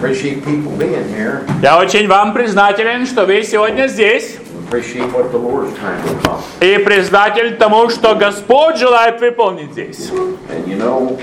appreciate people being here. Я очень вам признателен, что вы сегодня здесь. Appreciate what the Lord's trying to accomplish. И признателен тому, что Господь желает выполнить здесь. And you know,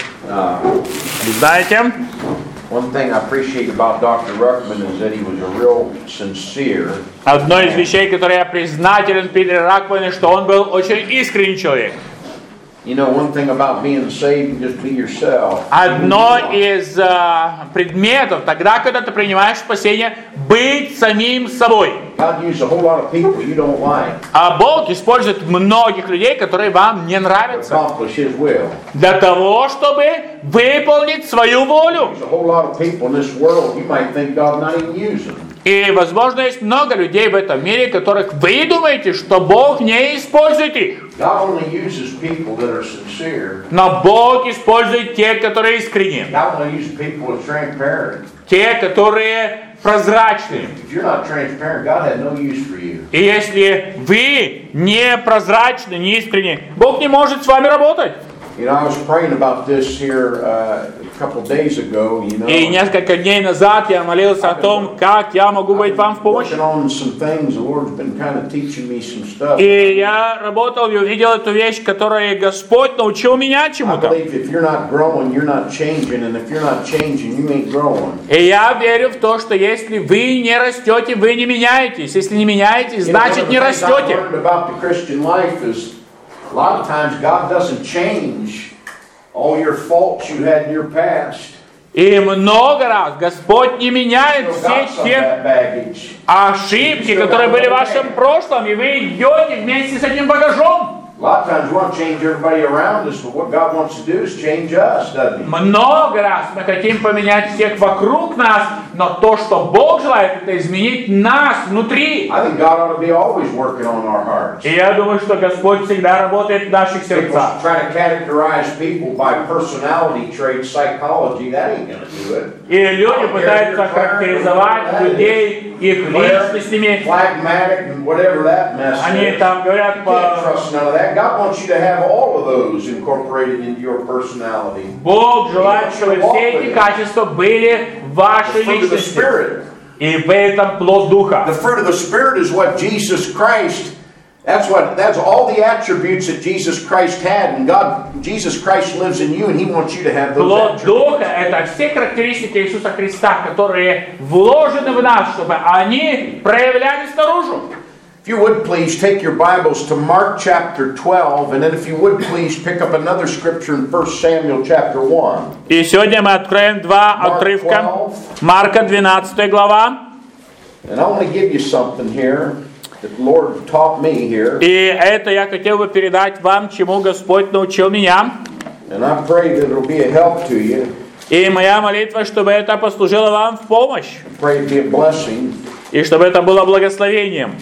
Знаете, one thing I appreciate about Dr. Ruckman is that he was a real sincere. одно из вещей, которые я признателен Питеру Ракману, что он был очень искренний человек. You know, one thing about being saved, just be yourself. Одно из предметов, тогда, когда ты принимаешь спасение, быть самим собой. God used a whole lot of people you don't like. А Бог использует многих людей, которые вам не нравятся, Accomplish His will. для того, чтобы выполнить свою волю. There's a whole lot of people in this world you might think God not even using. И, возможно, есть много людей в этом мире, которых вы думаете, что Бог не использует их. God only uses people that are sincere. Но Бог использует тех, которые искренне. God only uses people that's transparent. Те, которые прозрачны. If you're not transparent, God had no use for you. И если вы не прозрачны, не искренне, Бог не может с вами работать. You know, I was praying about this here a couple days ago. You know, И несколько дней назад я молился о том, как я могу быть вам в помощь. working on some things. The Lord's been kind of teaching me some stuff. И я работал и увидел эту вещь, которую Господь научил меня I чему-то. believe if you're not growing, you're not changing, and if you're not changing, you ain't growing. И я верю в то, что если вы не растете, вы не меняетесь. Если не меняетесь, значит не I've растете. learned about the Christian life is a lot of times God doesn't change all your faults you had in your past. И много раз Господь не меняет You've все got some of те that baggage. ошибки, которые были в вашем прошлом, и вы идете вместе с этим багажом. A lot of times we want to change everybody around us, but what God wants to do is change us, doesn't He? Много раз мы хотим поменять всех вокруг нас, но то, что Бог желает, это изменить нас внутри. I think God ought to be always working on our hearts. И я думаю, что Господь всегда работает в наших People сердцах. try to categorize people by personality traits, psychology, that ain't going to do it. И люди пытаются характеризовать людей их личностями. Phlegmatic and whatever that mess Они is. там говорят You can't по... trust none of that. God wants you to have all of those incorporated into your personality. Bог желает, чтобы все эти качества были в вашей The fruit of the личности. Spirit. И в этом плод Духа. The fruit of the Spirit is what Jesus Christ, that's all the attributes that Jesus Christ had, and Jesus Christ lives in you, and He wants you to have those Плод attributes. Духа – это все характеристики Иисуса Христа, которые вложены в нас, чтобы они проявлялись наружу. If you would please take your Bibles to Mark chapter 12, and then if you would please pick up another scripture in 1 Samuel chapter 1. И сегодня мы откроем два отрывка. Марка, 12 глава. And I want to give you something here that the Lord taught me here. И это я хотел бы передать вам, чему Господь научил меня. And I pray that it'll be a help to you. И моя молитва, чтобы это послужило вам в помощь. I pray it be a blessing. И чтобы это было благословением.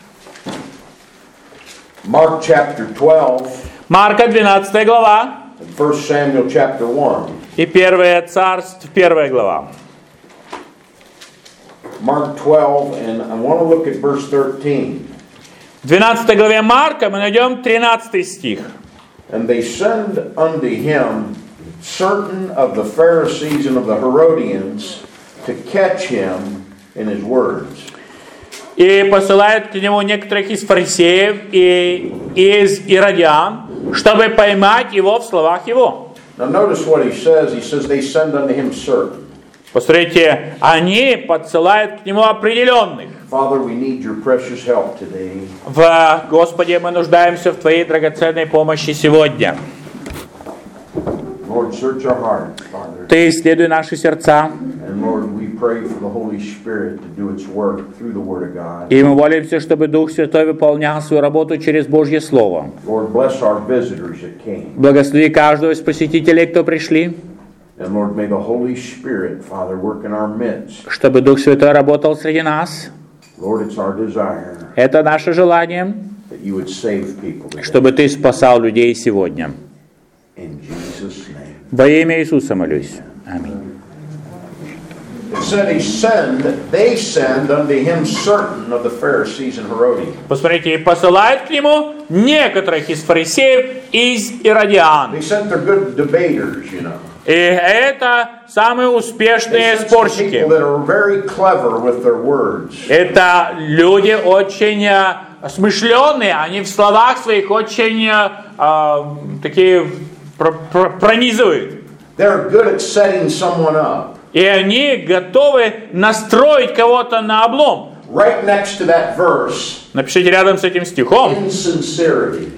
Mark chapter 12, Марка, 12 глава. and 1 Samuel chapter 1. И 1 Царств, 1 глава. Mark 12, and I want to look at verse 13. В 12 главе Марка мы найдем 13 стих. And they send unto him certain of the Pharisees and of the Herodians to catch him in his words. И посылают к нему некоторых из фарисеев и из иродиан, чтобы поймать его в словах его. Now notice what he says. He says they send unto him certain. Посмотрите, они подсылают к нему определенных. Father, we need your precious help today. Господи, мы нуждаемся в Твоей драгоценной помощи сегодня. Lord, search our hearts, Father. Ты исследуй наши сердца. And Lord, we pray for the Holy Spirit to do its work through the Word of God. И мы молимся, чтобы Дух Святой выполнял свою работу через Божье Слово. Lord, bless our visitors that came. Благослови каждого из посетителей, кто пришли. And Lord, may the Holy Spirit, Father, work in our midst. Чтобы Дух Святой работал среди нас. Lord, it's our desire Это наше желание, that you would save people today. чтобы Ты спасал людей сегодня. In Jesus' name. Во имя Иисуса молюсь. Аминь. It said they send unto him certain of the Pharisees and Herodians. Посмотрите, и посылают к нему некоторых из фарисеев и из иродиан. They sent their good debaters, you know. И это самые успешные спорщики. People that are very clever with their words. Это люди очень смышленые, они в словах своих очень такие пронизывают. They're good at setting someone up. И они готовы настроить кого-то на облом. Right next to that verse, Напишите рядом с этим стихом. insincerity.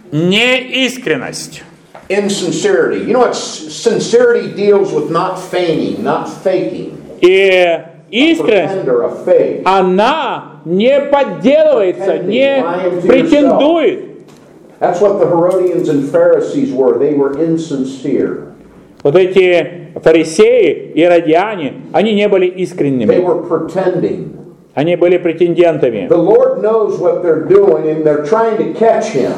Неискренность. Insincerity. You know what? Sincerity deals with not feigning, not faking. И искренность, Pretend or a fake. она не подделывается, не претендует. That's what the Herodians and Pharisees were. They were insincere. Вот эти фарисеи, иродиане, они не были They искренними. were pretending. Они были претендентами. The Lord knows what they're doing, and they're trying to catch Him.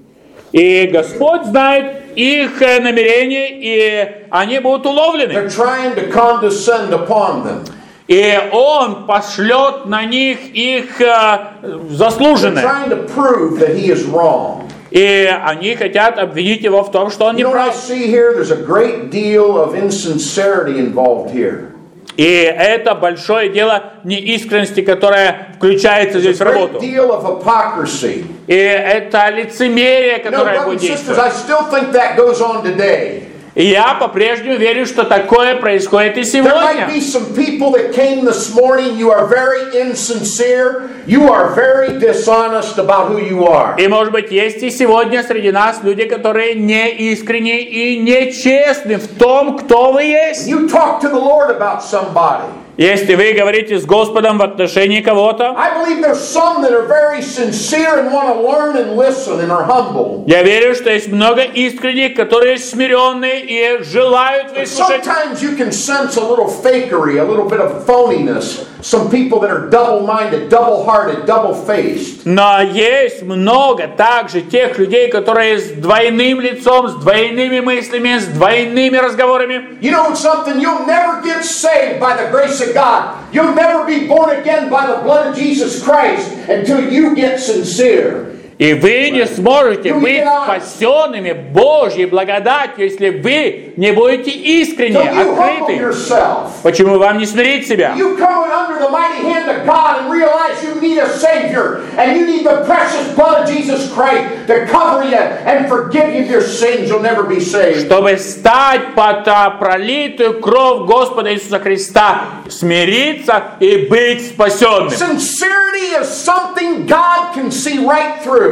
И Господь знает их намерения, и они будут уловлены. They're trying to condescend upon them. И Он пошлет на них их They're заслуженное. trying to prove that He is wrong. И они хотят обвинить его в том, что он не You know what I прав. see here? There's a great deal of insincerity involved here. И это большое дело неискренности, которая включается здесь в There's a great работу. deal of hypocrisy. И это лицемерие, You know, которое brothers будет and sisters, действовать. I still think that goes on today. И я по-прежнему верю, что такое происходит и There might be сегодня. some people that came this morning, you are very insincere, you are very dishonest about who you are. И, может быть, есть и сегодня среди нас люди, которые не искренни и нечестны в том, кто вы есть. You talk to the Lord about somebody. Если вы говорите с Господом в отношении кого-то, I believe there's some that are very sincere and want to learn and listen and are humble. я верю, что есть много искренних, которые смиренные и желают But выслушать. sometimes you can sense a little fakery, a little bit of phoniness. Some people that are double-minded, double-hearted, double-faced. Но есть много также тех людей, которые с двойным лицом, с двойными мыслями, с двойными разговорами. You know something? You'll never get saved by the grace of God. You'll never be born again by the blood of Jesus Christ until you get sincere. И вы не сможете быть спасенными Божьей благодатью, если вы не будете искренне, Till you humble открыты. yourself. Почему вам не смирить себя? You come under the mighty hand of God and realize you need a Savior and you need the precious blood of Jesus Christ to cover you and forgive you of your sins. You'll never be saved. Чтобы стать под пролитую кровь Господа Иисуса Христа, смириться и быть спасенным. Sincerity is something God can see right through.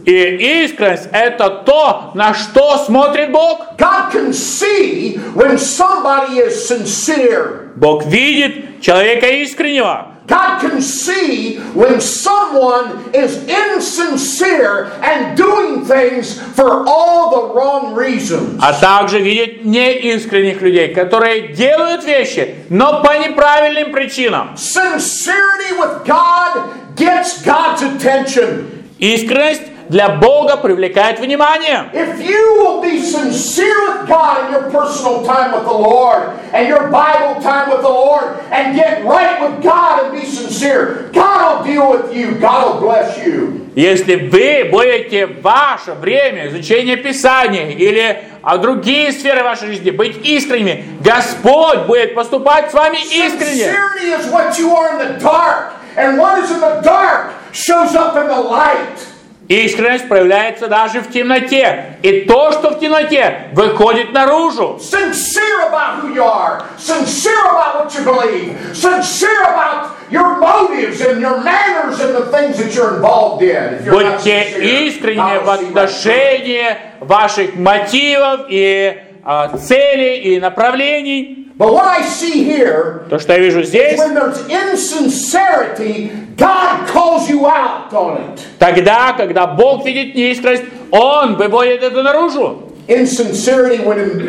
И искренность – это то, на что смотрит Бог. God can see when somebody is sincere. Бог видит человека искреннего. God can see when someone is insincere and doing things for all the wrong reasons. А также видит неискренних людей, которые делают вещи, но по неправильным причинам. Sincerity with God gets God's attention. Искренность для Бога привлекает внимание. If you will be sincere with God in your personal time with the Lord and your Bible time with the Lord and get right with God and be sincere, God will deal with you. God will bless you. Если вы будете в ваше время изучения Писания или другие сферы вашей жизни быть искренними, Господь будет поступать с вами искренне. Sincerity is what you are in the dark, and what is in the dark shows up in the light. Искренность проявляется даже в темноте. И то, что в темноте, выходит наружу. Sincere about who you are. Sincere about what you believe. Sincere about your motives and your manners and the things that you're involved in. If you're not Будьте sincere, искренни God в will see right through it. отношении ваших мотивов и целей и направлений. But what I see here, То, что я вижу здесь, when there's insincerity, God calls you out on it. тогда, когда Бог видит неискренность, Он выводит это наружу. Insincerity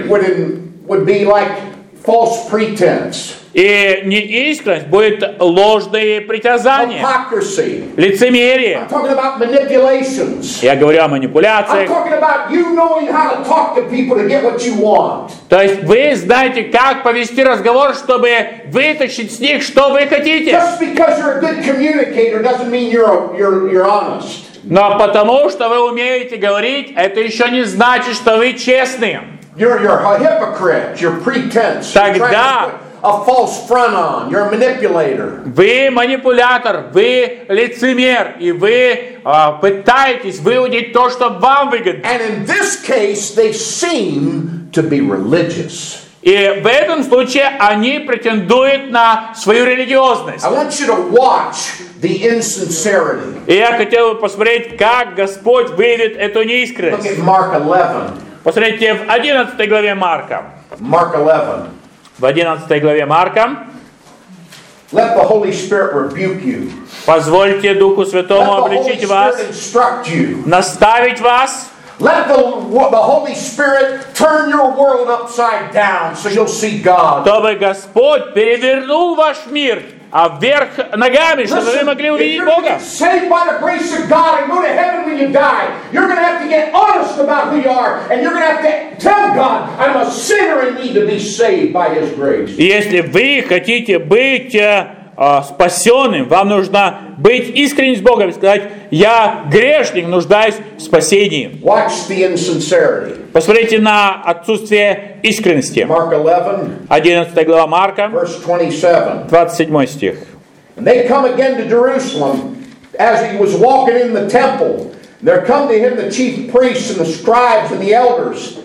would be like false pretense. И неискренность будет ложные притязания, Hypocrisy. лицемерие. I'm talking about manipulations. Я говорю о I'm манипуляциях. talking about you knowing how to talk to people to get what you want. То есть вы знаете, как повести разговор, чтобы вытащить с них, что вы хотите. Just because you're a good communicator doesn't mean you're honest. Но потому, что вы умеете говорить, это еще не значит, что вы честные. You're a hypocrite. You're pretense. You're trying to put a false front on. You're a manipulator. Вы манипулятор, вы лицемер, и вы пытаетесь выудить то, что вам выгодно. And in this case, they seem to be religious. И в этом случае они претендуют на свою религиозность. I want you to watch the insincerity. И я хотел бы посмотреть, как Господь выявит эту неискренность. Look at Mark 11. Посмотрите в 11 главе Марка. Mark 11. В 11 главе Марка. Let the Holy Spirit rebuke you. Позвольте Духу Святому Let the Holy обличить вас, Spirit instruct you. наставить вас. Let the Holy Spirit turn your world upside down so you'll see God. Чтобы Господь перевернул ваш мир вверх ногами, чтобы вы могли увидеть Бога. Saved by the grace of God and go to heaven when you die, you're going to have to get honest about who you are, and you're going to have to tell God, I'm a sinner and need to be saved by His grace. Если вы хотите быть спасенным, вам нужно быть искренним с Богом и сказать: я грешник, нуждаюсь в спасении. Watch the insincerity. Посмотрите на отсутствие искренности. Mark 11, 11 глава Марка, verse 27. 27 стих. And they come again to Jerusalem as he was walking in the temple. There come to him the chief priests and the scribes and the elders.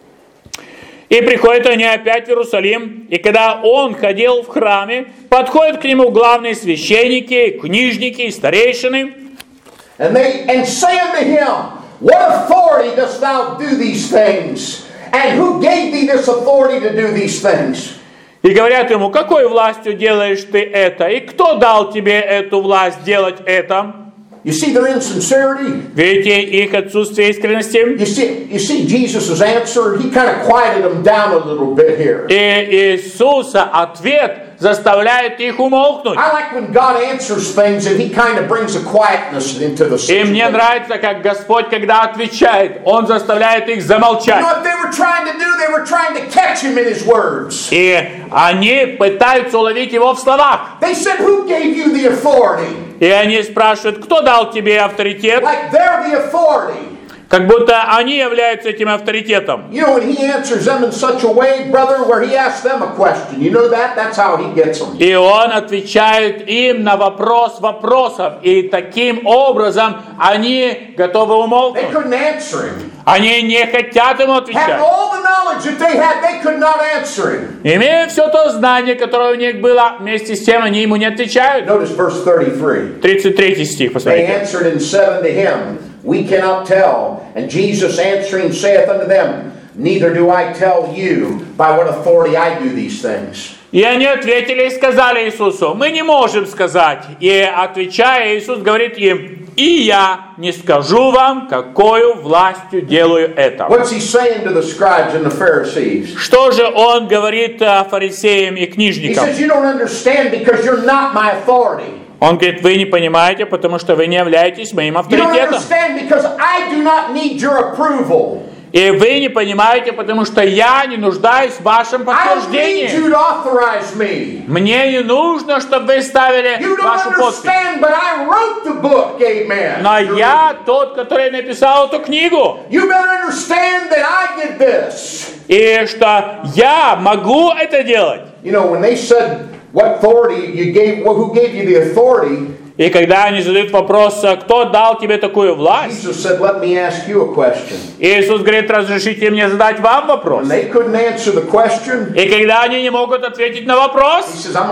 И приходят они опять в Иерусалим, и когда он ходил в храме, подходят к нему главные священники, книжники и старейшины. And say unto him, what authority dost thou do these things? And who gave thee this authority to do these things? И говорят ему: какой властью делаешь ты это? И кто дал тебе эту власть делать это? You see their insincerity? Видите их отсутствие искренности? You see Jesus' answer? He kind of quieted them down a little bit here. И Иисуса ответ заставляет их умолкнуть. I like when God answers things and He kind of brings a quietness into the И situation. мне нравится, как Господь, когда отвечает, Он заставляет их You замолчать. know what they were trying to do? They were trying to catch Him in His words. И они пытаются уловить Его в словах. They said, who gave you the authority? И они спрашивают: кто дал тебе авторитет? Like they're the authority. Как будто они являются этим авторитетом. You know, when He answers them in such a way, brother, where He asks them a question. You know that? That's how He gets them. И Он отвечает им на вопрос вопросов. И таким образом они готовы They умолкнуть. couldn't answer Him. Они не хотят ему Having отвечать. all the knowledge that they had, they could not answer Him. Имея все то знание, которое у них было, вместе с тем они ему не отвечают. Notice verse 33. 33 стих, They посмотрите. answered and said unto Him, we cannot tell. And Jesus answering saith unto them, neither do I tell you by what authority I do these things. И они ответили и сказали Иисусу: мы не можем сказать. И отвечая, Иисус говорит им: и я не скажу вам, какою властью делаю это. What's He saying to the scribes and the Pharisees? Что же Он говорит фарисеям и He книжникам? says, you don't understand because you're not my authority. Он говорит: вы не понимаете, потому что вы не являетесь моим You don't авторитетом. understand because I do not need your approval. И вы не понимаете, потому что я не нуждаюсь в вашем I don't need подтверждении. you to authorize me. Мне не нужно, чтобы вы ставили You don't вашу подпись. understand, but I wrote the book, amen. Но я тот, который написал эту книгу. You better understand that I did this. И что я могу это делать. You know, when they said, what authority you gave, well, who gave you the authority? И когда они задают вопрос: кто дал тебе такую власть? Jesus said, let me ask you a question. Иисус говорит: разрешите мне задать вам вопрос. When they couldn't answer the question, И когда они не могут ответить на He вопрос, says, I'm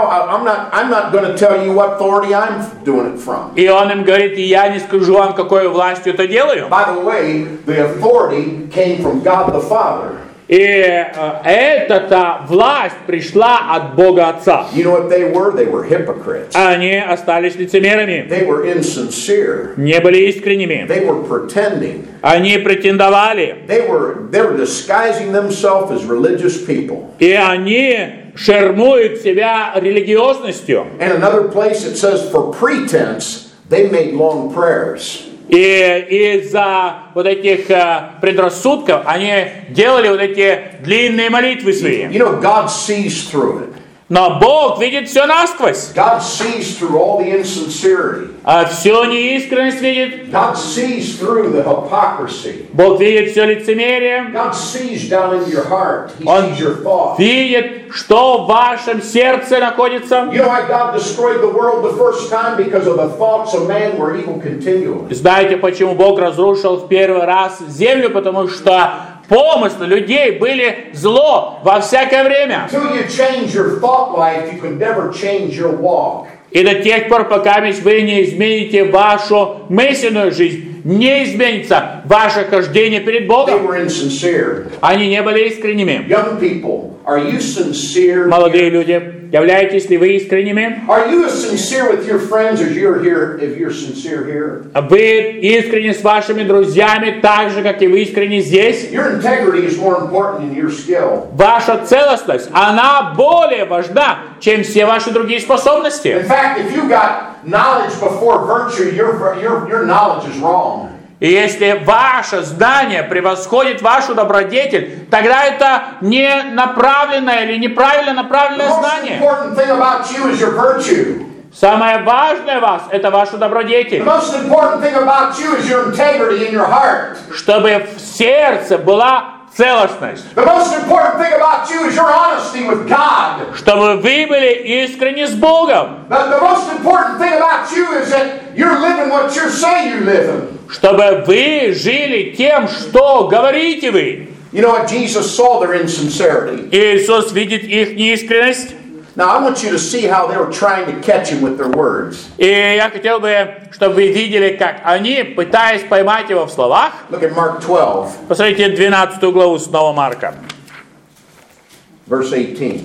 not going to tell you what authority I'm doing it from. и Он им говорит: и я не скажу вам, какой властью это делаю. By the way, the authority came from God the Father. И эта власть пришла от Бога Отца. You know what they were? They were hypocrites. Они остались лицемерами, They were insincere. не были искренними. They were pretending. Они претендовали, They were disguising themselves as religious people. и они шермуют себя религиозностью. And another place it says, for pretense, they made long prayers. И из-за вот этих предрассудков они делали вот эти длинные молитвы свои. You know, God sees through it. Но Бог видит все насквозь. God sees through all the insincerity. А всю неискренность видит. God sees through the hypocrisy. Бог видит все лицемерие. God sees down in your heart. He Он sees your thoughts. видит, что в вашем сердце находится. You know why God destroyed the world the first time? Because of the thoughts of man were evil continually. Знаете, почему Бог разрушил в первый раз землю? Потому что помыслы людей были зло во всякое время. Until you change your thought life, you can never change your walk. И до тех пор, пока вы не измените вашу мысленную жизнь, не изменится ваше хождение перед They Богом. were insincere. Они не были искренними. Young people, are you sincere? Молодые люди, являетесь ли вы искренними? Are you as sincere with your friends as you're here, if you're sincere here? Вы искренни с вашими друзьями, так же, как и вы искренни здесь? Your integrity is more important than your skill. Ваша целостность, она более важна, чем все ваши другие способности. In fact, if you got knowledge before virtue, your knowledge is wrong. И если ваше знание превосходит вашу добродетель, тогда это не направленное или неправильно направленное The most знание. important thing about you is your virtue. Самое важное в вас – это ваша добродетель. The most important thing about you is your integrity in your heart. Чтобы в сердце была целостность. The most important thing about you is your honesty with God. Чтобы вы были искренни с Богом. The most important thing about you is that you're living what you say you're living. Чтобы вы жили тем, что говорите вы. You know what? Jesus saw their insincerity. Иисус видит их неискренность. Now I want you to see how they were trying to catch him with their words. И я хотел бы, чтобы вы видели, как они, пытаясь поймать его в словах. Look at Mark 12, Посмотрите 12 главу снова Марка. verse 18.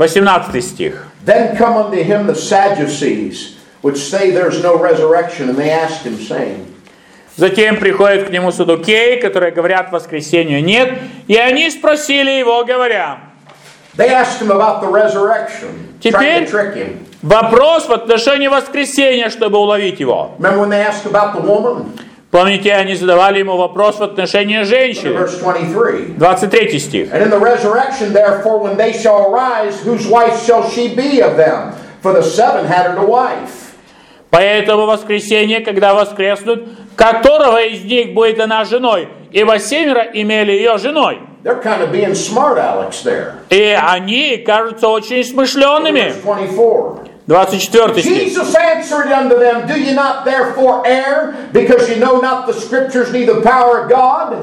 18 стих. Then come unto him the Sadducees, which say there's no resurrection, and they asked him, saying, Затем приходят к нему саддукеи, которые говорят, воскресению нет. И они спросили его, говоря. they asked him about the resurrection, trying to Теперь trick him. вопрос в отношении воскресения, чтобы уловить его. Remember when they asked about the woman? Помните, они задавали ему вопрос в отношении Look at женщины. verse 23. 23 стих. And in the resurrection, therefore, when they shall arise, whose wife shall she be of them? For the seven had her to wife. Поэтому воскресенье, когда воскреснут, которого из них будет она женой? Ибо 7 имели ее женой. They're kind of being smart Alex there. И они кажутся очень смышленными. Verse 24. 24 стих. Jesus answered unto them, Do ye not therefore err, because ye know not the Scriptures, neither the power of God?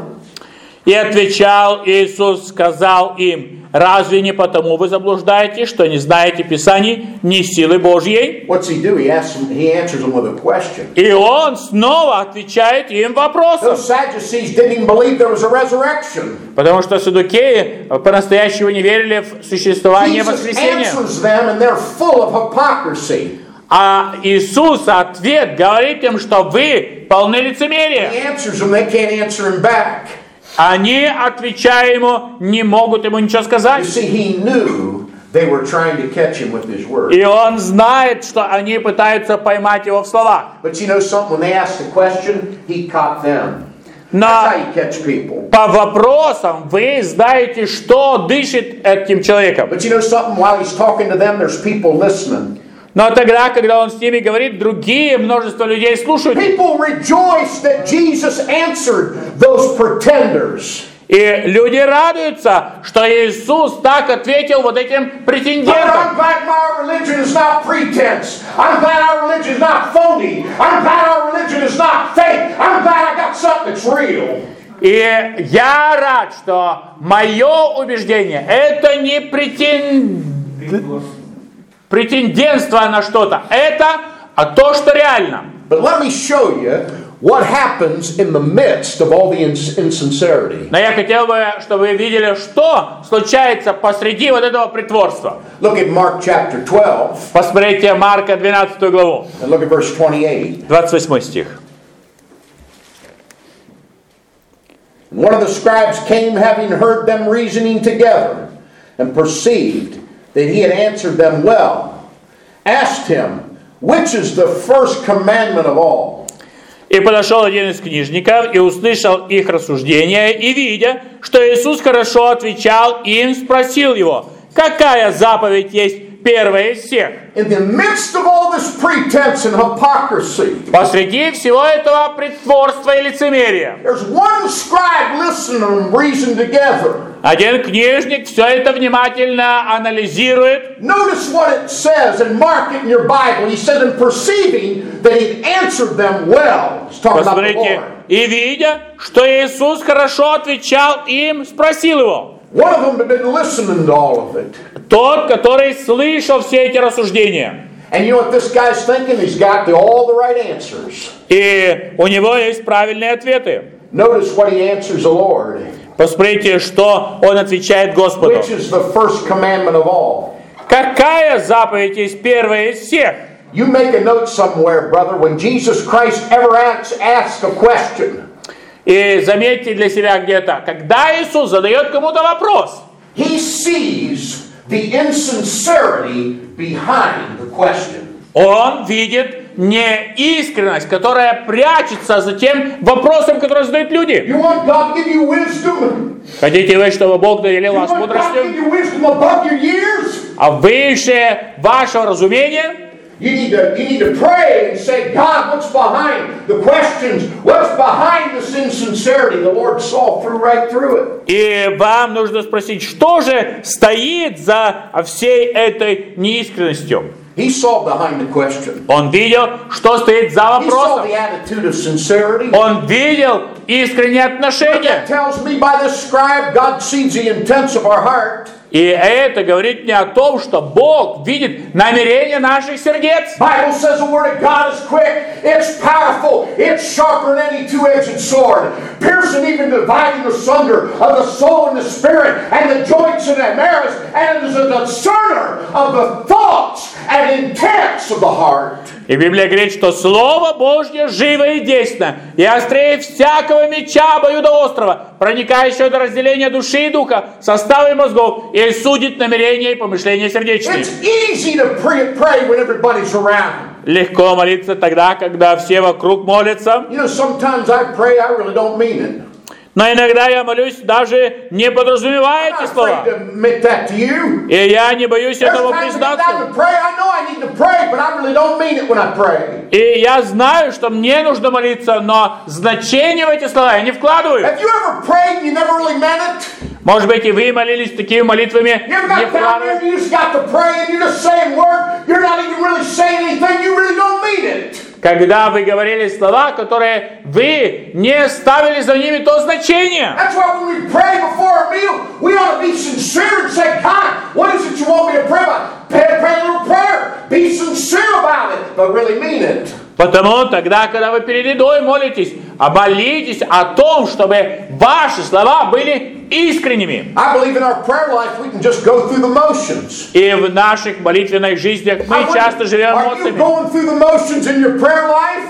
И отвечал Иисус, сказал им, разве не потому вы заблуждаете, что не знаете Писаний, ни силы Божьей? What's he do? He answers them with a question. И он снова отвечает им вопросом. Those Sadducees didn't even believe there was a resurrection. Потому что саддукеи по-настоящему не верили в существование Jesus воскресения. answers them, and they're full of hypocrisy. А Иисус ответ говорит им, что вы полны лицемерия. He answers them, they can't answer him back. Они, отвечая ему, не могут ему ничего You сказать. see, he knew they were trying to catch him with his word. И он знает, что они пытаются поймать его в словах. But you know something? When they asked a question, he caught them. That's Но how you catch people. по вопросам вы знаете, что дышит этим человеком. But you know something? While he's talking to them, there's people listening. Но тогда, когда он с ними говорит, другие множество людей слушают. People rejoice that Jesus answered those pretenders. И люди радуются, что Иисус так ответил вот этим I'm претендентам. glad my religion is not pretense. I'm glad our religion is not phony. I'm glad our religion is not fake. I'm glad I got something that's real. И я рад, что мое убеждение это не претендентство на что-то, это то, что реально. But let me show you what happens in the midst of all the insincerity. Но я хотел бы, чтобы вы видели, что случается посреди вот этого притворства. Look at Mark chapter 12 Посмотрите Марка 12 главу, and look at verse 28. 28 стих. And one of the scribes came, having heard them reasoning together, and perceived that he had answered them well, asked him, which is the first commandment of all? И подошел один из книжников и услышал их рассуждения, и видя, что Иисус хорошо отвечал им, спросил его, какая заповедь есть первое из всех. In the midst of all this pretense and hypocrisy, Посреди всего этого притворства и лицемерия, there's one scribe listening to them reason together. один книжник все это внимательно анализирует. Notice what it says and mark it in your Bible. He said, in perceiving that he answered them well. He's talking about the Посмотрите, Lord. и видя, что Иисус хорошо отвечал им, спросил его. One of them had been listening to all of it. Тот, который слышал все эти рассуждения. And you know what this guy's thinking? He's got all the right answers. И у него есть правильные ответы. Notice what he answers the Lord. Посмотрите, что он отвечает Господу. Which is the first commandment of all. Какая заповедь есть первая из всех? You make a note somewhere, brother, when Jesus Christ ever asks a question. И заметьте для себя где-то, когда Иисус задает кому-то вопрос, He sees the insincerity behind the question. Он видит неискренность, которая прячется за тем вопросом, который задают люди. You want God to give you wisdom? Хотите вы, чтобы Бог наделил You вас want God to give мудростью, you wisdom above your years? а выше вашего разумения? You need to pray and say, God, what's behind the questions? What's behind this insincerity? The Lord saw right through it. И вам нужно спросить, что же стоит за всей этой неискренностью? He saw behind the question. Он видел, что стоит за He saw вопросом. the attitude of sincerity. Он видел искренние What отношения. that tells me by this scribe, God sees the intents of our heart. И это говорит мне о том, что Бог видит намерения наших сердец. Bible says the word of God is quick, it's powerful, it's sharper than any two-edged sword, piercing even dividing asunder of the soul and the spirit, and the joints and the marrows, and it is a discerner of the thoughts and intents of the heart. И Библия говорит, что Слово Божье живо и действенно, и острее всякого меча обоюдоострого, проникающего до разделения души и духа, состава и мозгов, и судит намерения и помышления сердечные. It's easy to pray when everybody's around. Легко молиться тогда, когда все вокруг молятся. You know, sometimes I pray, I really don't mean it. Но иногда я молюсь, даже не подразумевая I'm эти not слова. afraid to admit that to you. И я не боюсь Every этого time I get признаться. down to pray, I know I need to pray, but I really don't mean it when I pray. И я знаю, что мне нужно молиться, но значение в эти слова я не вкладываю. Have you ever prayed and you never really meant it? Может быть, и вы молились такими молитвами, You ever не got down there вкладывая. and you just got to pray and you're just saying word, you're not even really saying anything, you really don't mean it. Когда вы говорили слова, которые вы не ставили за ними то значение. That's why when we pray before a meal, we ought to be sincere and say, God, what is it you want me to pray about? Pray a little prayer. Be sincere about it, but really mean it. Потому тогда, когда вы перед едой молитесь, молитесь о том, чтобы ваши слова были искренними. I believe in our prayer life we can just go through the motions. И в наших молитвенных жизнях мы часто живем Are you эмоциями. going through the motions in your prayer life?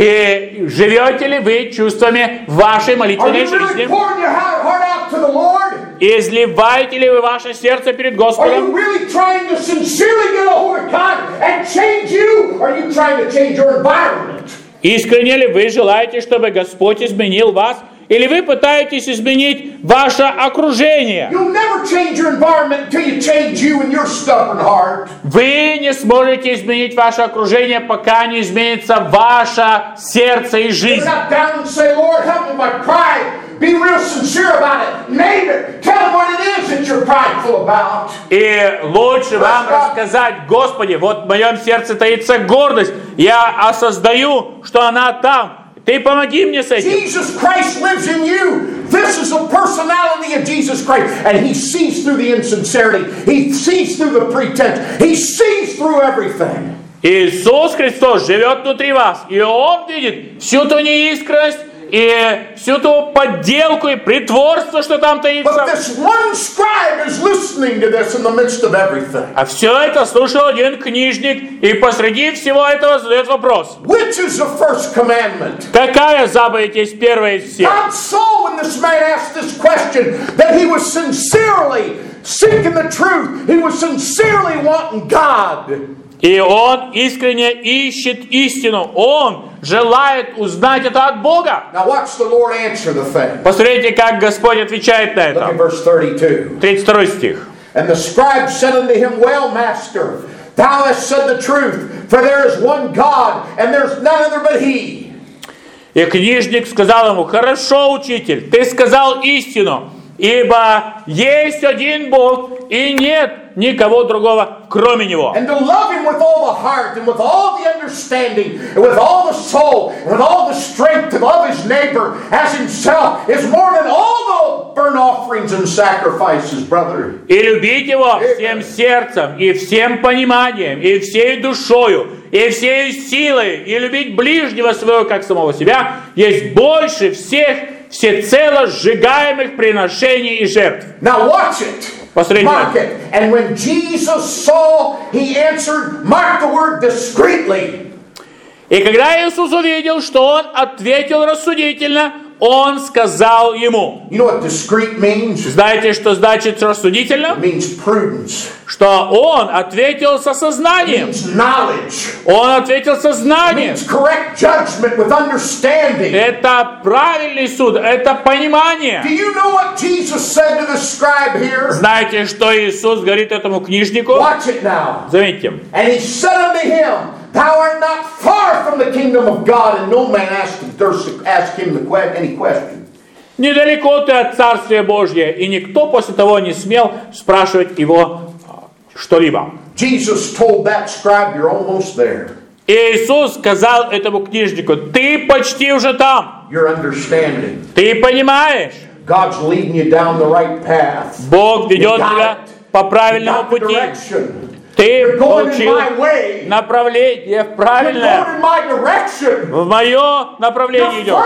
И живете ли вы чувствами в вашей Are молитвенной you really жизни? pouring your heart out to the Lord? И изливаете ли вы ваше сердце перед Are you Господом? really trying to sincerely get a hold of God and change you? Or are you trying to change your environment? Искренне ли вы желаете, чтобы Господь изменил вас? Или вы пытаетесь изменить ваше окружение? You'll never change your environment until you change you and your stubborn heart. Вы не сможете изменить ваше окружение, пока не изменится ваше сердце и Get жизнь. up down and say, Lord, help me with my pride. Be real sincere about it. Name it. Tell them what it is that you're prideful about. И лучше вам рассказать: Господи, вот в моем сердце таится гордость. Я осознаю, что она там. Ты помоги мне с этим. Jesus Christ lives in you. This is the personality of Jesus Christ. And He sees through the insincerity. He sees through the pretense. He sees through everything. Иисус Христос живет внутри вас, и Он видит всю ту неискренность и всю ту подделку и притворство, что там But таится. this one scribe is listening to this in the midst of everything. А все это слушал один книжник, и посреди всего этого задает вопрос: Which is the first commandment? какая заповедь есть первая из всех? God saw when this man asked this question that he was sincerely seeking the truth. He was sincerely wanting God. И он искренне ищет истину. Он желает узнать это от Бога. Now watch the Lord answer the thing. Посмотрите, как Господь отвечает на Look at это. verse 32. 32 стих. And the scribe said unto him, Well, master, thou hast said the truth, for there is one God, and there's none other but He. И книжник сказал ему: хорошо, учитель, ты сказал истину, ибо есть один Бог, и нет никого другого, кроме Него. And to love Him with all the heart, and with all the understanding, and with all the soul, and with all the strength to love his neighbor as himself is more than all the burnt offerings and sacrifices, brother. И любить Его всем сердцем, и всем пониманием, и всей душою, и всей силой, и любить ближнего своего, как самого себя, есть больше всех всецело сжигаемых приношений и жертв. Now watch it. Mark it. And when Jesus saw, He answered, mark the word, discreetly. И когда Иисус увидел, что он ответил рассудительно, он сказал ему. You know what discreet means? Знаете, что значит рассудительно? It means prudence. Что он ответил со сознанием. It means knowledge. Он ответил со знанием. It means correct judgment with understanding. Это правильный суд, это понимание. Do you know what Jesus said to the scribe here? Знаете, что Иисус говорит этому книжнику? Watch it now. Заметьте. And He said unto him, Thou art not far from the kingdom of God, and no man durst ask him any question. Недалеко ты от Царствия Божьего, и никто после того не смел спрашивать его что-либо. Jesus told that scribe, You're almost there. И Иисус сказал этому книжнику: ты почти уже там. You're understanding. Ты понимаешь. God's leading you down the right path. Бог ведет тебя по правильному пути. Ты получил направление в правильное. В мое направление идешь.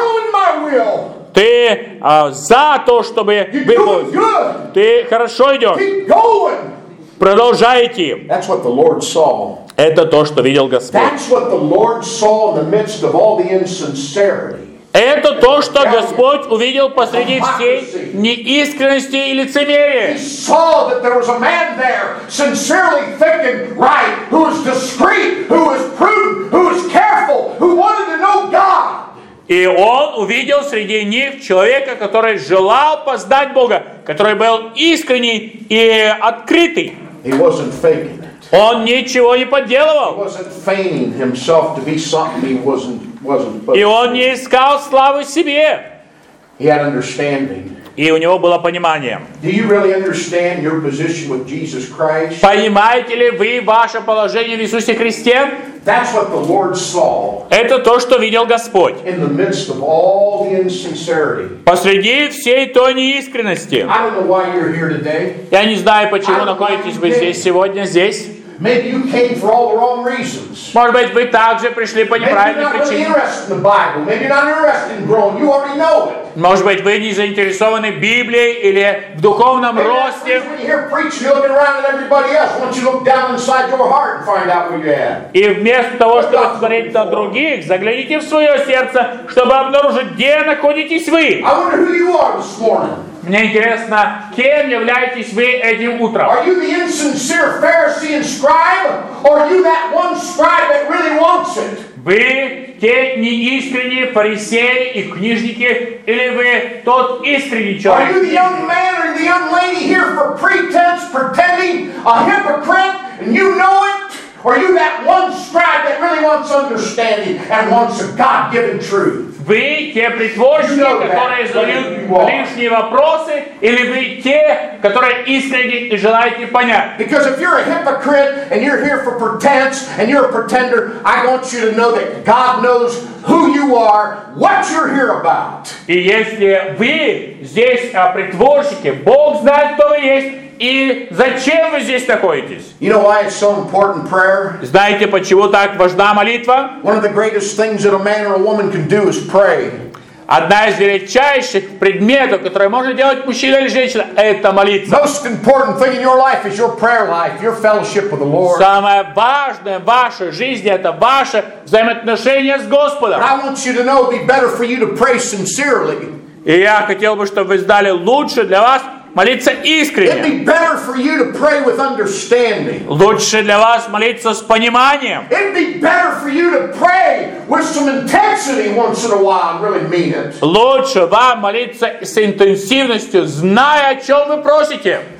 Ты за то, чтобы выполнить. Ты хорошо идешь. Продолжай идти. Это то, что видел Господь. Это то, что Господь увидел посреди всей неискренности и лицемерия. И он увидел среди них человека, который желал познать Бога, который был искренний и открытый. Он ничего не подделывал. И он не искал славы себе. И у него было понимание. Понимаете ли вы ваше положение в Иисусе Христе? Это то, что видел Господь. Посреди всей той неискренности. Я не знаю, почему находитесь вы здесь сегодня, здесь. Maybe you came for all the wrong reasons. Может быть, вы также пришли по неправильным причинам. Может быть, вы не заинтересованы Библией или в духовном росте. И вместо того, чтобы смотреть на других, загляните в свое сердце, чтобы обнаружить, где находитесь вы. Мне интересно, кем являетесь вы этим утром? Вы те неискренние фарисеи и книжники, или вы тот искренний человек? Or are you that one scribe that really wants understanding and wants a God-given truth? Вы те притворщики, которые задают лишние вопросы, или вы те, которые искренне и желаете понять? Because if you're a hypocrite and you're here for pretense and you're a pretender, I want you to know that God knows who you are, what you're here about. И если вы здесь притворщики, Бог знает, кто вы есть. И зачем вы здесь находитесь? You know why it's so important, prayer? Знаете, почему так важна молитва? One of the greatest things that a man or a woman can do is pray. Одна из величайших предметов, которые может делать мужчина или женщина, это молиться. Most important thing in your life is your prayer life, your fellowship with the Lord. Самое важное в вашей жизни это ваше взаимоотношение с Господом. But I want you to know it'd be better for you to pray sincerely. И я хотел бы, чтобы вы знали, лучше для вас молиться искренне. Лучше для вас молиться с пониманием. Лучше вам молиться с интенсивностью, зная, о чем вы просите.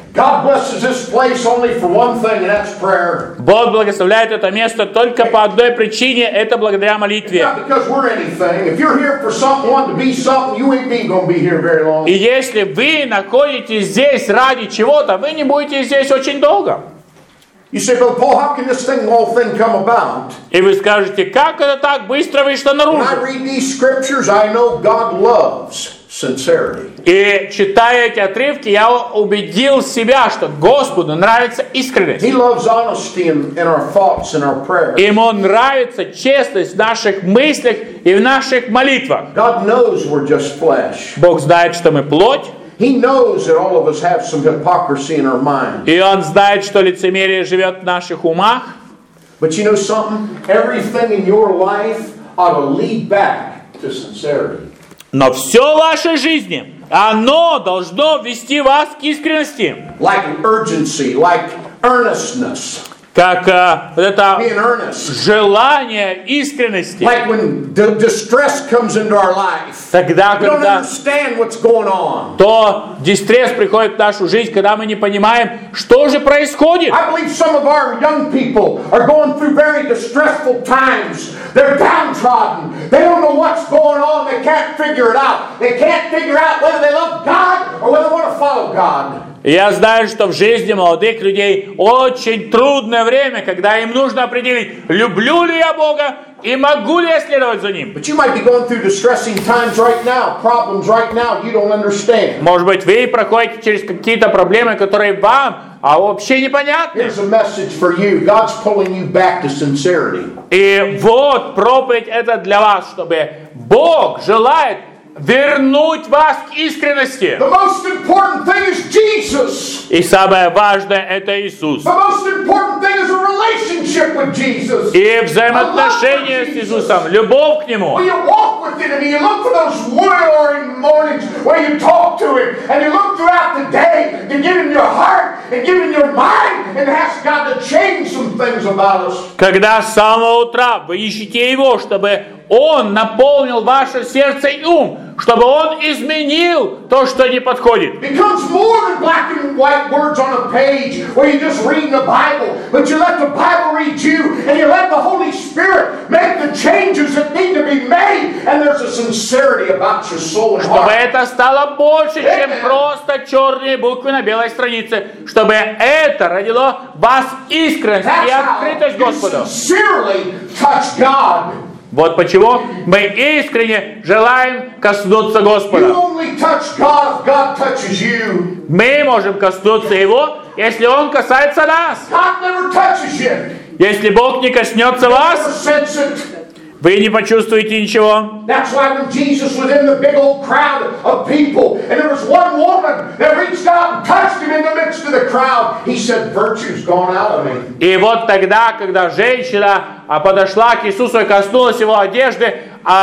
God blesses this place only for one thing, and that's prayer. Бог благословляет это место только по одной причине, это благодаря молитве. Not because we're anything. If you're here for something, wanting to be something, you ain't gonna be here very long. И если вы находитесь здесь ради чего-то, вы не будете здесь очень долго. You say, Brother Paul, how can this whole thing come about? И вы скажете, как это так быстро вышло наружу? When I read these scriptures, I know God loves sincerity. И читая эти отрывки, я убедил себя, что Господу нравится искренность. He loves honesty in our thoughts and our prayers. Ему нравится честность в наших мыслях и в наших молитвах. God knows we're just flesh. Бог знает, что мы плоть. He knows that all of us have some hypocrisy in our mind. И Он знает, что лицемерие живет в наших умах. But you know something? Everything in your life ought to lead back to sincerity. Но все в вашей жизни, оно должно вести вас к искренности. Like urgency, like earnestness. Как вот это Being earnest. желание искренности. Like when distress comes into our life. Тогда, We don't когда understand what's going on. то дистресс приходит в нашу жизнь, когда мы не понимаем, что же происходит. I believe some of our young people are going through very distressful times. They're downtrodden. They don't know what's going on. They can't figure it out. They can't figure out whether they love God or whether they want to follow God. Я знаю, что в жизни молодых людей очень трудное время, когда им нужно определить, люблю ли я Бога и могу ли я следовать за Ним. But you might be going through distressing times right now, problems right now you don't understand. Может быть, вы проходите через какие-то проблемы, которые вам вообще непонятны. Here's a message for you. God's pulling you back to sincerity. И вот проповедь это для вас, чтобы Бог желает вернуть вас к искренности. The most important thing is Jesus. И самое важное это Иисус. The most important thing is a relationship with Jesus. И взаимоотношения с Иисусом, любовь к Нему. When you walk with Him and you look for those warring mornings where you talk to Him and you look throughout the day to give Him your heart and give Him your mind and ask God to change some things about us. Когда с самого утра вы ищете Его, чтобы Он наполнил ваше сердце и ум, чтобы Он изменил то, что не подходит. It becomes more than black and white words on a page where you just read the Bible, but you let the Bible read you and you let the Holy Spirit make the changes that need to be made, and there's a sincerity about your soul and Чтобы heart. это стало больше, чем просто черные буквы на белой странице. Чтобы это родило в вас искренность и That's how открытость you Господу. sincerely touch God. Вот почему мы искренне желаем коснуться You Господа. only touch God if God touches you. Мы можем коснуться Его, если Он касается нас. God never touches you. Если Бог не коснется Never вас, sense it. вы не почувствуете ничего. That's why when Jesus was in the big old crowd of people, and there was one woman that reached out and touched Him in the midst of the crowd, He said, "Virtue's gone out of me." И вот тогда, когда женщина подошла к Иисусу и коснулась Его одежды,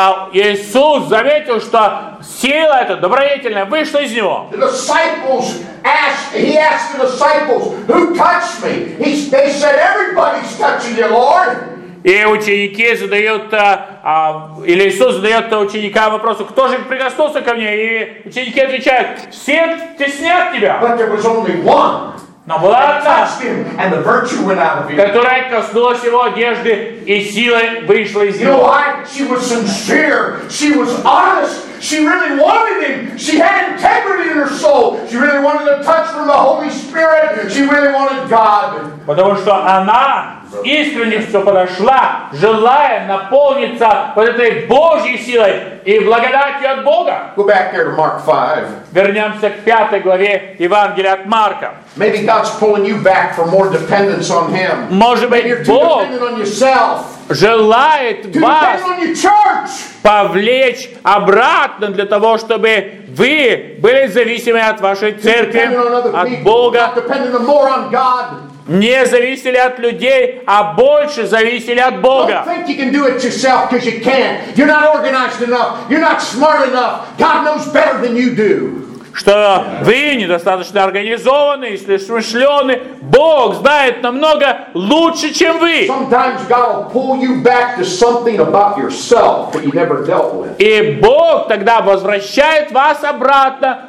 Иисус заметил, что сила эта добродетельная вышла из Него. The disciples He asked the disciples, "Who touched me?" They said, "Everybody's touching you, Lord." И ученики задают, или Иисус задает ученикам вопрос, кто же прикоснулся ко мне? И ученики отвечают, все теснят тебя. But there was only one Но была that одна, touched Him, and the virtue went out of Him. которая коснулась его одежды, и сила вышла из You know него. why? She was sincere. She was honest. She really wanted Him. She had integrity in her soul. She really wanted a touch from the Holy Spirit. She really wanted God. Потому что она с искренностью подошла, желая наполниться вот этой Божьей силой и благодатью от Бога. Go back there to Mark 5. Вернемся к 5 главе Евангелия от Марка. Maybe God's pulling you back for more dependence on Him. Может Maybe you're быть, too Бог dependent on yourself. желает Too вас dependent on your church. повлечь обратно для того, чтобы вы были зависимы от вашей церкви, Dependent on other от people. Бога, Not dependent more on God. не зависели от людей, а больше зависели от Don't Бога. think you can do it yourself because you can't. You're not organized enough. You're not smart enough. God knows better than you do. Что вы недостаточно организованы, если смышлены. Бог знает намного лучше, чем вы. Sometimes God will pull you back to something about yourself that you never dealt with. И Бог тогда возвращает вас обратно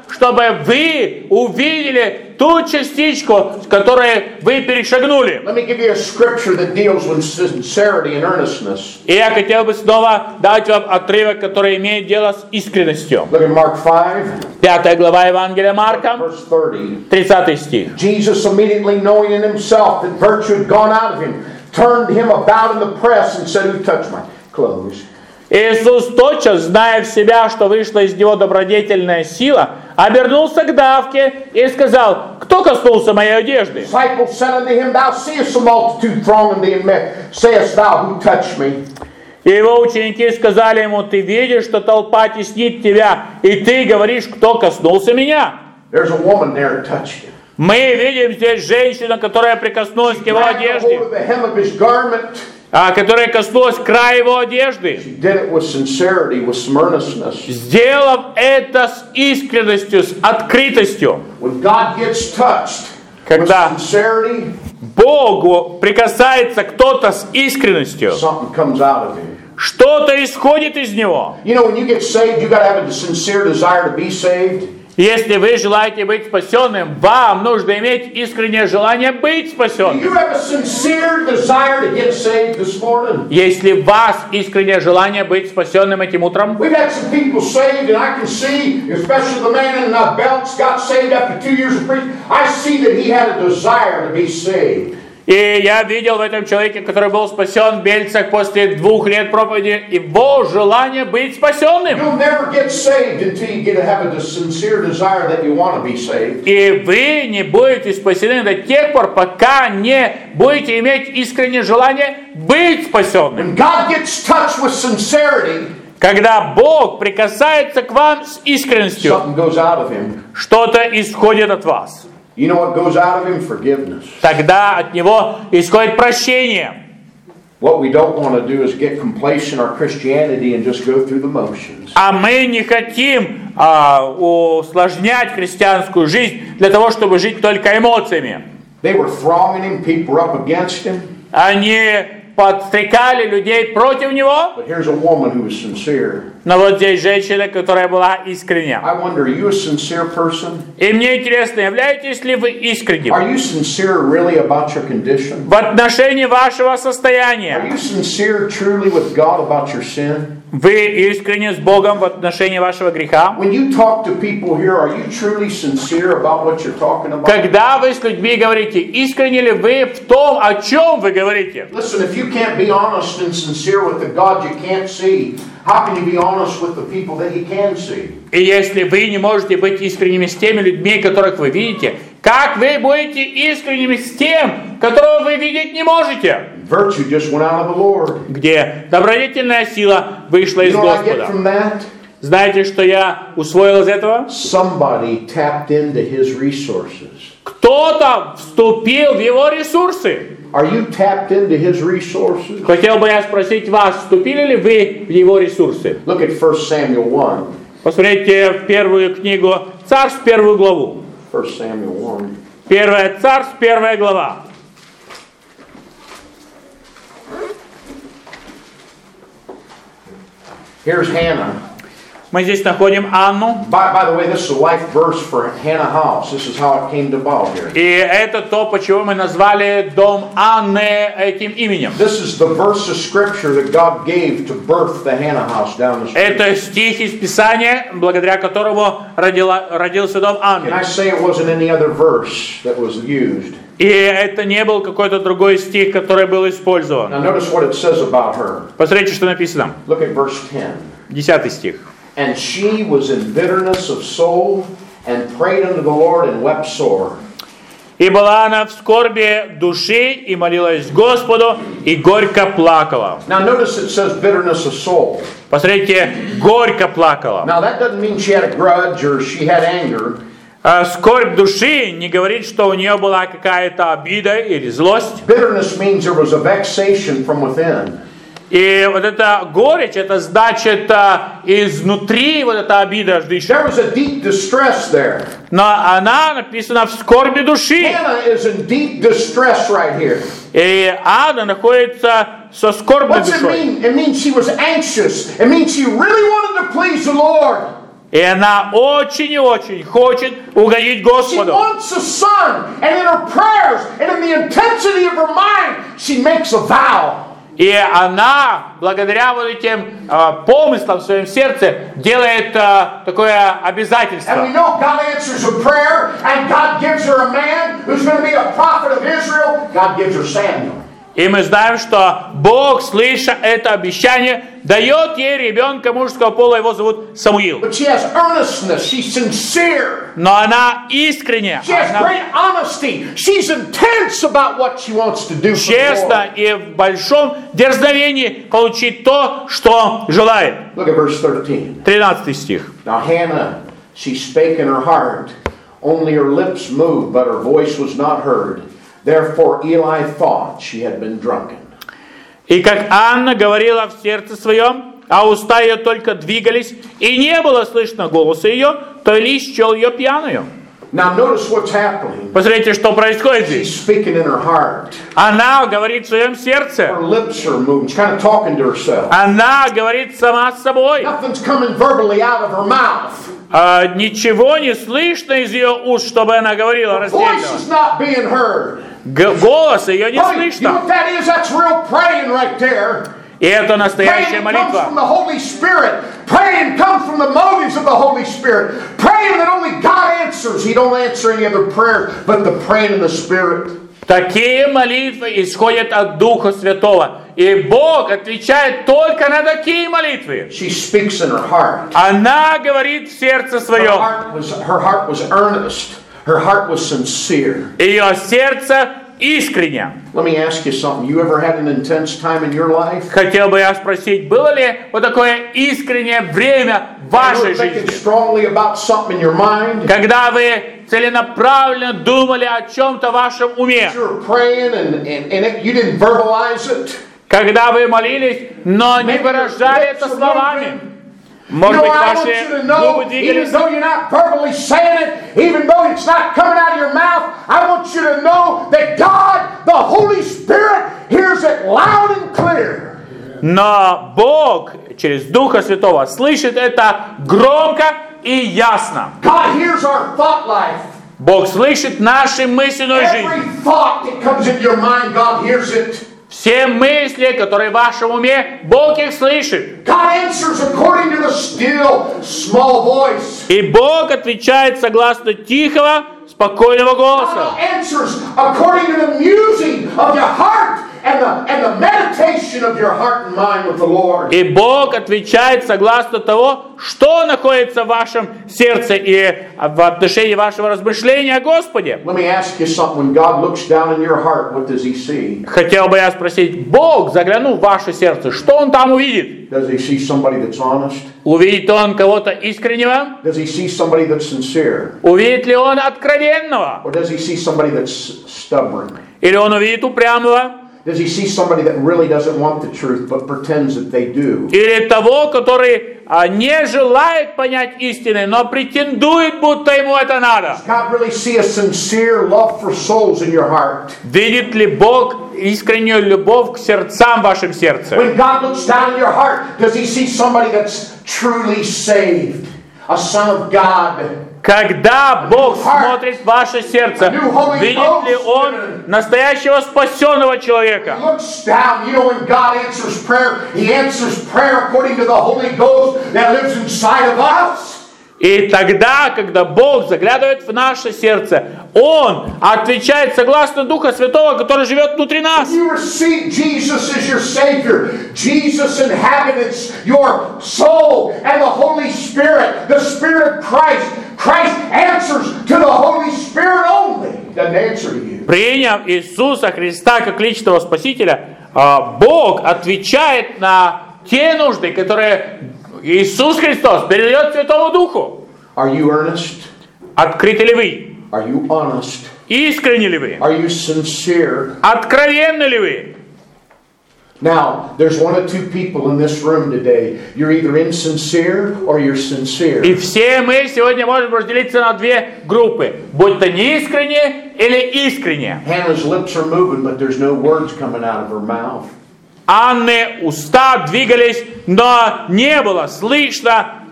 чтобы вы увидели ту частичку, с которой вы перешагнули. Let me give you a scripture that deals with sincerity and earnestness. И я хотел бы снова дать вам отрывок, который имеет дело с искренностью. Look at Mark 5, 5 глава Евангелия Марка, verse 30. 30 стих. Jesus, immediately knowing in himself that virtue had gone out of him, turned him about in the press and said, "Who touched my clothes?" Иисус тотчас, зная в себя, что вышла из него добродетельная сила, обернулся к давке и сказал: «Кто коснулся моей одежды?» Disciples said unto him, "Thou seest the multitude thronging thee, and sayest thou, Who touched me?" И его ученики сказали ему: «Ты видишь, что толпа теснит тебя, и ты говоришь, кто коснулся меня?» There's a woman there that touched him. Мы видим здесь женщину, которая прикоснулась к его Grabbed a одежде, hold of the hem of his garment. которая коснулась края его одежды, She did it with sincerity, with some earnestness. сделав это с искренностью, с открытостью. When God gets touched with Когда sincerity, Богу прикасается кто-то с искренностью, something comes out of him. что-то исходит из него. You know, when you get saved, you got to have a sincere desire to be saved. Если вы желаете быть спасенным, вам нужно иметь искреннее желание быть Do спасенным. you have a sincere desire to get saved this morning? Если у вас искреннее желание быть спасенным этим утром, We've had some people saved, and I can see, especially the man in belts got saved after 2 years of preaching. I see that he had a desire to be saved. и я видел в этом человеке, который был спасен в Бельцах после 2 лет проповеди, его желание быть спасенным. You'll never get saved until you get to have a sincere desire that you want to be saved. И вы не будете спасены до тех пор, пока не будете иметь искреннее желание быть спасенным. When God gets touched with sincerity, Когда Бог прикасается к вам с искренностью, something goes out of him. что-то исходит от вас. You know what goes out of him? Forgiveness. Тогда от него исходит прощение. What we don't want to do is get complacent in our Christianity and just go through the motions. А мы не хотим усложнять христианскую жизнь для того, чтобы жить только эмоциями. They were thronging him, people were up against him. Они подстрекали людей против него. But here's a woman who was sincere. Но вот здесь женщина, которая была искрення. I wonder, are you a sincere person? И мне интересно, являетесь ли вы искренним Are you sincere really about your condition? в отношении вашего Are состояния? you sincere truly with God about your sin? Вы искренне с Богом в отношении вашего греха? When you talk to people here, are you truly sincere about what you're talking about? Когда вы с людьми говорите, искренне ли вы в том, о чем вы говорите? Listen, if you can't be honest and sincere with the God you can't see, how can you be honest with the people that you can see? И если вы не можете быть искренними с теми людьми, которых вы видите, как вы будете искренними с тем, которого вы видеть не можете? Virtue just went out of the Lord. Где добродетельная сила вышла You из know what I get Господа. from that? Знаете, что я усвоил из этого? Somebody tapped into his resources. Кто-то вступил в его ресурсы. Are you tapped into his resources? Хотел бы я спросить вас, вступили ли вы в его ресурсы? Look at 1 Samuel 1. Посмотрите в первую книгу Царств, первую главу. 1 Samuel 1. Первое Царств, первая глава. Here's Hannah. Мы здесь находим Анну. By the way, this is a life verse for Hannah House. This is how it came about here. И это то, почему мы назвали дом Анны этим именем. This is the verse of scripture that God gave to birth the Hannah House down the street. Это стих из Писания, благодаря которому родился дом Can Анны. I say it wasn't any other verse that was used? И это не был какой-то другой стих, который был использован. Now notice what it says about her. Посмотрите, что написано. Look at verse 10. 10 стих. And she was in bitterness of soul and prayed unto the Lord and wept sore. И была она в скорби души, и молилась Господу, и горько плакала. Now notice it says bitterness of soul. Посмотрите, горько плакала. Now that doesn't mean she had a grudge or she had anger. Скорбь души не говорит, что у нее была какая-то обида или злость. Bitterness means there was a vexation from within. И вот эта горечь, это значит изнутри вот эта обида дышит. There was a deep distress there. Но она написана в скорби души. Hannah is in deep distress right here. И Анна находится со скорбной What's it душой. mean? It means she was anxious. It means she really wanted to please the Lord. И она очень и очень хочет угодить She Господу. wants a son, and in her prayers and in the intensity of her mind, she makes a vow. И она, благодаря вот этим помыслам в своем сердце, делает такое And we обязательство. know God answers a prayer, and God gives her a man who's going to be a prophet of Israel. God gives her Samuel. И мы знаем, что Бог, слыша это обещание, дает ей ребенка мужского пола, его зовут Самуил. But she has earnestness. She's sincere. Но она искренняя, She has она great honesty. She's intense about what she wants to do for the честно Lord. и в большом дерзновении получить то, что желает. Look at verse 13. 13 стих. Now Hannah, she spake in her heart, only her lips moved, but her voice was not heard. Therefore Eli thought she had been drunken. И как Анна говорила в сердце своем, а уста ее только двигались, и не было слышно голоса ее, то Или счел ее пьяную. Now notice what's happening. Посмотрите, что происходит She's здесь. speaking in her heart. Она говорит в своем сердце. Her lips are moving. She's kind of talking to herself. Она говорит сама с собой. Nothing's coming verbally out of her mouth. Ничего не слышно из ее уст, чтобы она говорила Voice раздельно. is not being heard. Голос ее не Honey, you know слышно. what that is? That's real praying right there. И это настоящая Praying comes from молитва. the Holy Spirit. Praying comes from the motives of the Holy Spirit. Praying that only God answers. He don't answer any other prayers, but the praying in the Spirit. Такие молитвы исходят от Духа Святого. И Бог отвечает только на такие молитвы. She speaks in her heart. Она говорит в сердце Her своем. heart was earnest. Her heart was sincere. Ее сердце искренне. Let me ask you something. You ever had an intense time in your life? Хотел бы я спросить, было ли вот такое искреннее время в You вашей were thinking жизни, strongly about something in your mind? когда вы целенаправленно думали о чем-то в вашем уме, You were praying and you didn't verbalize it? когда вы молились, но не Maybe your выражали lips это are словами? moving. Может быть, I want you ваши to know, губы even двигались? though you're not verbally saying it, even though it's not coming out of your mouth, I want you to know that God, the Holy Spirit, hears it loud and clear. Но Бог через Духа Святого слышит это громко и ясно. God hears our thought life. Бог слышит нашу мысленную Every жизнь. thought that comes into your mind, God hears it. Все мысли, которые в вашем уме, Бог их слышит. God answers according to the still, small voice. И Бог отвечает согласно тихого, спокойного голоса. God answers according to the musing of your heart and the meditation of your heart and mind with the Lord. И Бог отвечает согласно того, что находится в вашем сердце и в отношении вашего размышления о Господе. Let me ask you something. When God looks down in your heart, what does He see? Хотел бы я спросить, Бог, заглянув в ваше сердце, что Он там увидит? Does He see somebody that's honest? Увидит Он кого-то искреннего? Does He see somebody that's sincere? Увидит ли Он откровенного? Or does He see somebody that's stubborn? Или Он увидит упрямого? Does He see somebody that really doesn't want the truth but pretends that they do? Или того, который не желает понять истины, но претендует, будто ему это надо? Does God really see a sincere love for souls in your heart? Видит ли Бог искреннюю любовь к сердцам в вашем сердце? When God looks down in your heart, does He see somebody that's truly saved? A son of God? Когда Бог смотрит в ваше сердце, видит ли Он настоящего спасенного человека? He looks down. You know, when God answers prayer, He answers prayer according to the Holy Ghost that lives inside of us. И тогда, когда Бог заглядывает в наше сердце, Он отвечает согласно Духа Святого, который живет внутри нас. You receive Jesus as your Savior. Jesus inhabits your soul and the Holy Spirit, the Spirit of Christ. Christ answers to the Holy Spirit only. Doesn't answer to you. Приняв Иисуса Христа как личного Спасителя, Бог отвечает на те нужды, которые Иисус Христос передает Святому Духу. Are you earnest? Открыты ли вы? Are you honest? Искренни ли вы? Are you sincere? Откровенны ли вы? Now, there's one of two people in this room today. You're either insincere or you're sincere. И все мы сегодня можем разделиться на две группы. Будь то неискренне или искренне. Hannah's lips are moving, but there's no words coming out of her mouth. Анны уста двигались, но не было слышно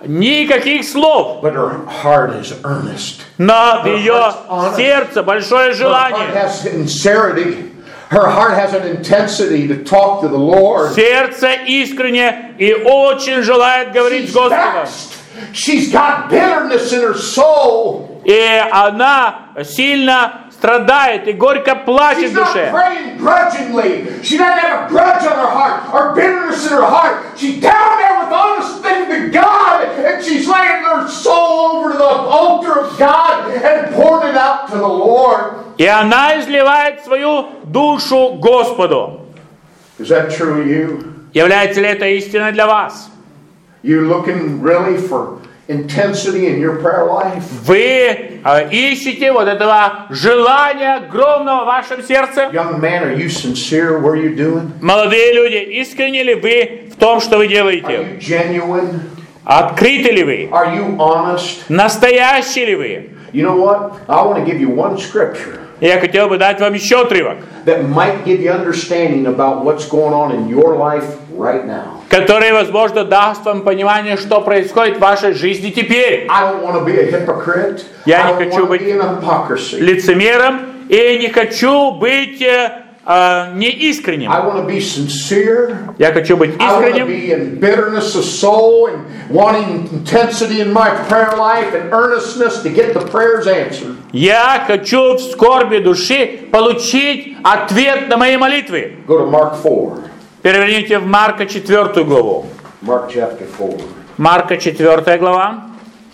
никаких слов, but her heart is earnest. но в ее сердце большое Her heart желание. has sincerity. Her heart has an intensity to talk to the Lord. Сердце искренне и очень желает говорить с She's Господом. vexed. She's got bitterness in her soul. И она сильно страдает и горько плачет She's в not душе. praying grudgingly. She doesn't have a grudge on her heart or bitterness in her heart. She's down there with honest thing to God, and she's laying her soul over to the altar of God and pouring it out to the Lord. И она изливает свою душу Господу. Is that true of you? Является ли это истиной для вас? You looking really for intensity in your prayer life? Вы ищете вот этого желания огромного в вашем сердце? Young man, are you sincere where you're doing? Молодые люди, искренне ли вы в том, что вы Are делаете? you genuine? Открыты ли вы? Are you honest? Настоящие ли вы? You know what? I want to give you one scripture Я хотел бы дать вам еще отрывок, that might give you understanding about what's going on in your life right now. который, возможно, даст вам понимание, что происходит в вашей жизни теперь. I don't want to be a hypocrite. Я I не don't хочу want to быть be in hypocrisy. лицемером и не хочу быть неискренним. I want to be sincere. Я хочу быть I want to искренним. be in bitterness of soul and wanting intensity in my prayer life and earnestness to get the prayers answered. Я хочу в скорби души получить ответ на мои молитвы. Go to Mark 4. Переверните в Марка 4 главу. Mark chapter 4. Марка 4 глава.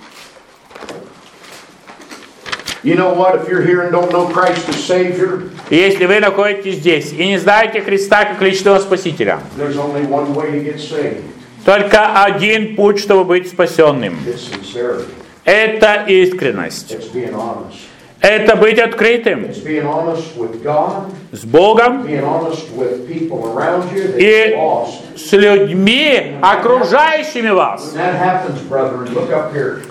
You know what? If you're here and don't know Christ as Savior, Если вы находитесь здесь и не знаете Христа как личного Спасителя, there's only one way to get saved. только один путь, чтобы быть спасенным. It's sincerity. Это искренность. It's being honest. Это быть открытым It's being honest with God, с Bogом being honest with people around you that и are lost. с людьми, окружающими вас. When that happens, brethren, look up here.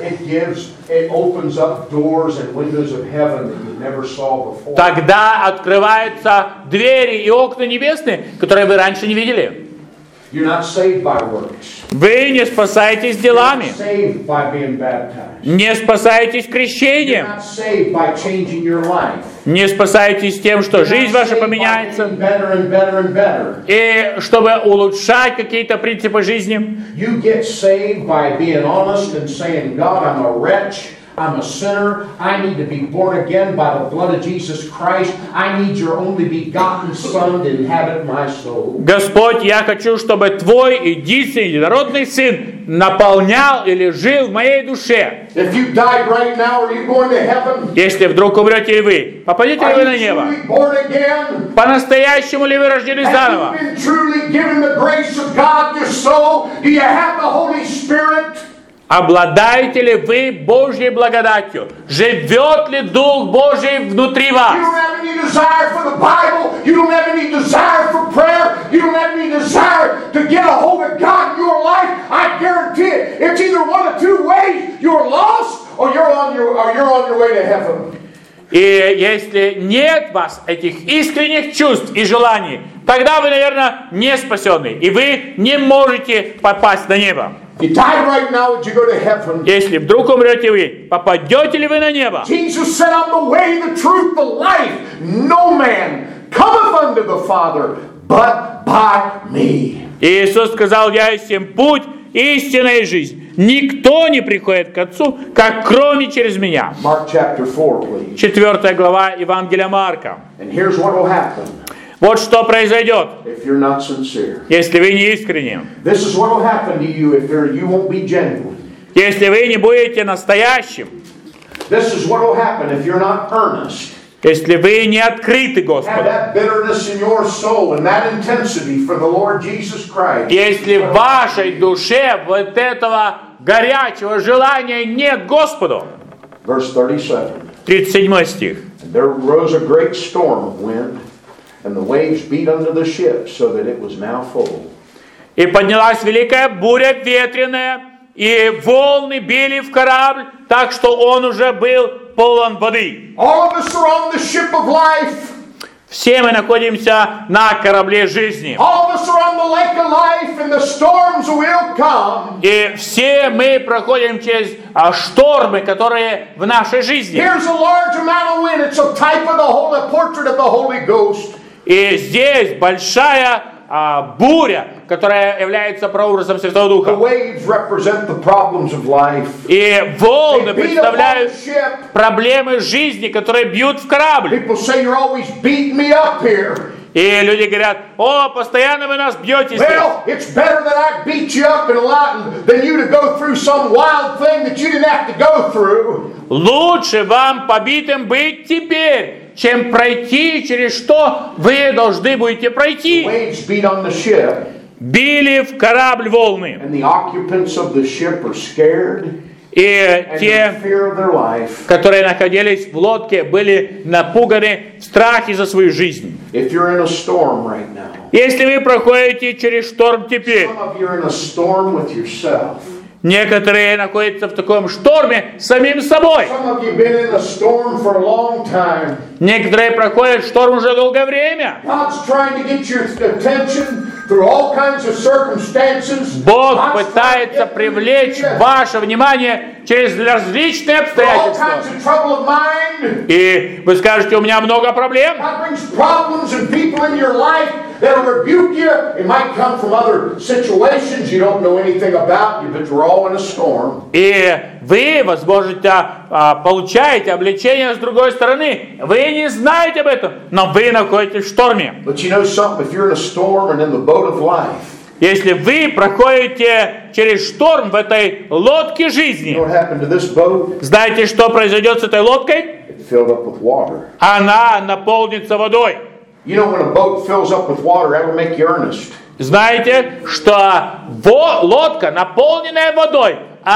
It opens up doors and windows of heaven that you never saw before. Тогда открываются двери и окна небесные, которые вы раньше не видели. You're not saved by works. Вы не спасаетесь You're делами, not saved by being baptized. не спасаетесь You're крещением, not saved by changing your life. не спасаетесь тем, что жизнь ваша поменяется, Better and better and better. и чтобы улучшать какие-то принципы жизни. You get saved by being honest and saying, God, I'm a wretch. I'm a sinner. I need to be born again by the blood of Jesus Christ. I need your only begotten Son to inhabit my soul. Господь, я хочу, чтобы Твой единственный единородный Сын наполнял или жил в моей душе. If you died right now, are you going to heaven? Если вдруг умрете и вы, попадете ли Are вы на you небо? truly born again? По-настоящему ли вы рождались Have заново? you been truly given the grace of God in your soul? Do you have the Holy Spirit? Обладаете ли вы Божьей благодатью? Живет ли Дух Божий внутри You вас? don't have any desire for the Bible. You don't have any desire for prayer. You don't have any desire to get a hold of God in your life. I guarantee it. It's either one of two ways. You're lost or you're on your way to heaven. И если нет в вас этих искренних чувств и желаний, тогда вы, наверное, не спасенны, и вы не можете попасть на небо. You died right now, would you go to heaven? Если вдруг умрете вы, попадете ли вы на небо? Jesus said, I'm the way, the truth, the life. No man cometh unto the Father but by me. Иисус сказал, я есть им путь, истина и жизнь. Никто не приходит к Отцу, как кроме через меня. Mark chapter 4, please. 4 глава Евангелия Марка. And here's what will happen Вот что произойдет, if you're not sincere. если вы не искренни. This is what will happen to you if you won't be genuine. Если вы не будете настоящим. This is what will happen if you're not earnest. Если вы не открыты Have Господу. that bitterness in your soul and that intensity for the Lord Jesus Christ. Если в вашей душе вот этого горячего желания нет Господу. Verse 37. 37 стих. And there rose a great storm of wind, and the waves beat unto the ship, so that it was now full. И поднялась великая буря ветреная, и волны били в корабль, так что он уже был полон воды. All of us are on the ship of life. Все мы находимся на корабле жизни. All of us are on the lake of life, and the storms will come. И все мы проходим через штормы, которые в нашей жизни. Here's a large amount of wind. It's a type of a portrait of the Holy Ghost. И здесь большая буря, которая является прообразом Святого The Духа. waves represent the problems of life. И волны They beat upon представляют the ship. проблемы жизни, которые бьют в корабль. People say you're always beating me up here. И люди говорят: о, постоянно вы нас бьете здесь. Well, it's better that I beat you up and a lot than you to go through some wild thing that you didn't have to go through. Лучше вам побитым быть теперь, чем пройти через что вы должны будете пройти. Waves beat on the ship, Били в корабль волны. and the occupants of the ship are scared И and те, in fear of their life. которые находились в лодке, были напуганы в страхе за свою жизнь. If you're in a storm right now, Если вы проходите через шторм теперь, some of you are in a storm with yourself. некоторые находятся в таком шторме с самим собой. Some of you have been in a storm for a long time. Некоторые проходят шторм уже долгое время. God's trying to get your attention through all kinds of circumstances. Бог God's trying to пытается get привлечь you ваше внимание через различные through all обстоятельства. kinds of trouble of mind. И вы скажете: у меня много проблем. God brings problems and people in your life that'll rebuke you. It might come from other situations you don't know anything about, but you're all in a storm. И вы, возможно, получаете обличение с другой стороны. Вы не знаете об этом, но вы находитесь в шторме. But you know something? If you're in a storm and in the boat of life, Если вы проходите через шторм в этой лодке you know жизни, what happened to this boat? знаете, что произойдет с этой лодкой? It filled up with water. Она наполнится водой. You know when a boat fills up with water, that will make you earnest. Знаете, что лодка, наполненная водой,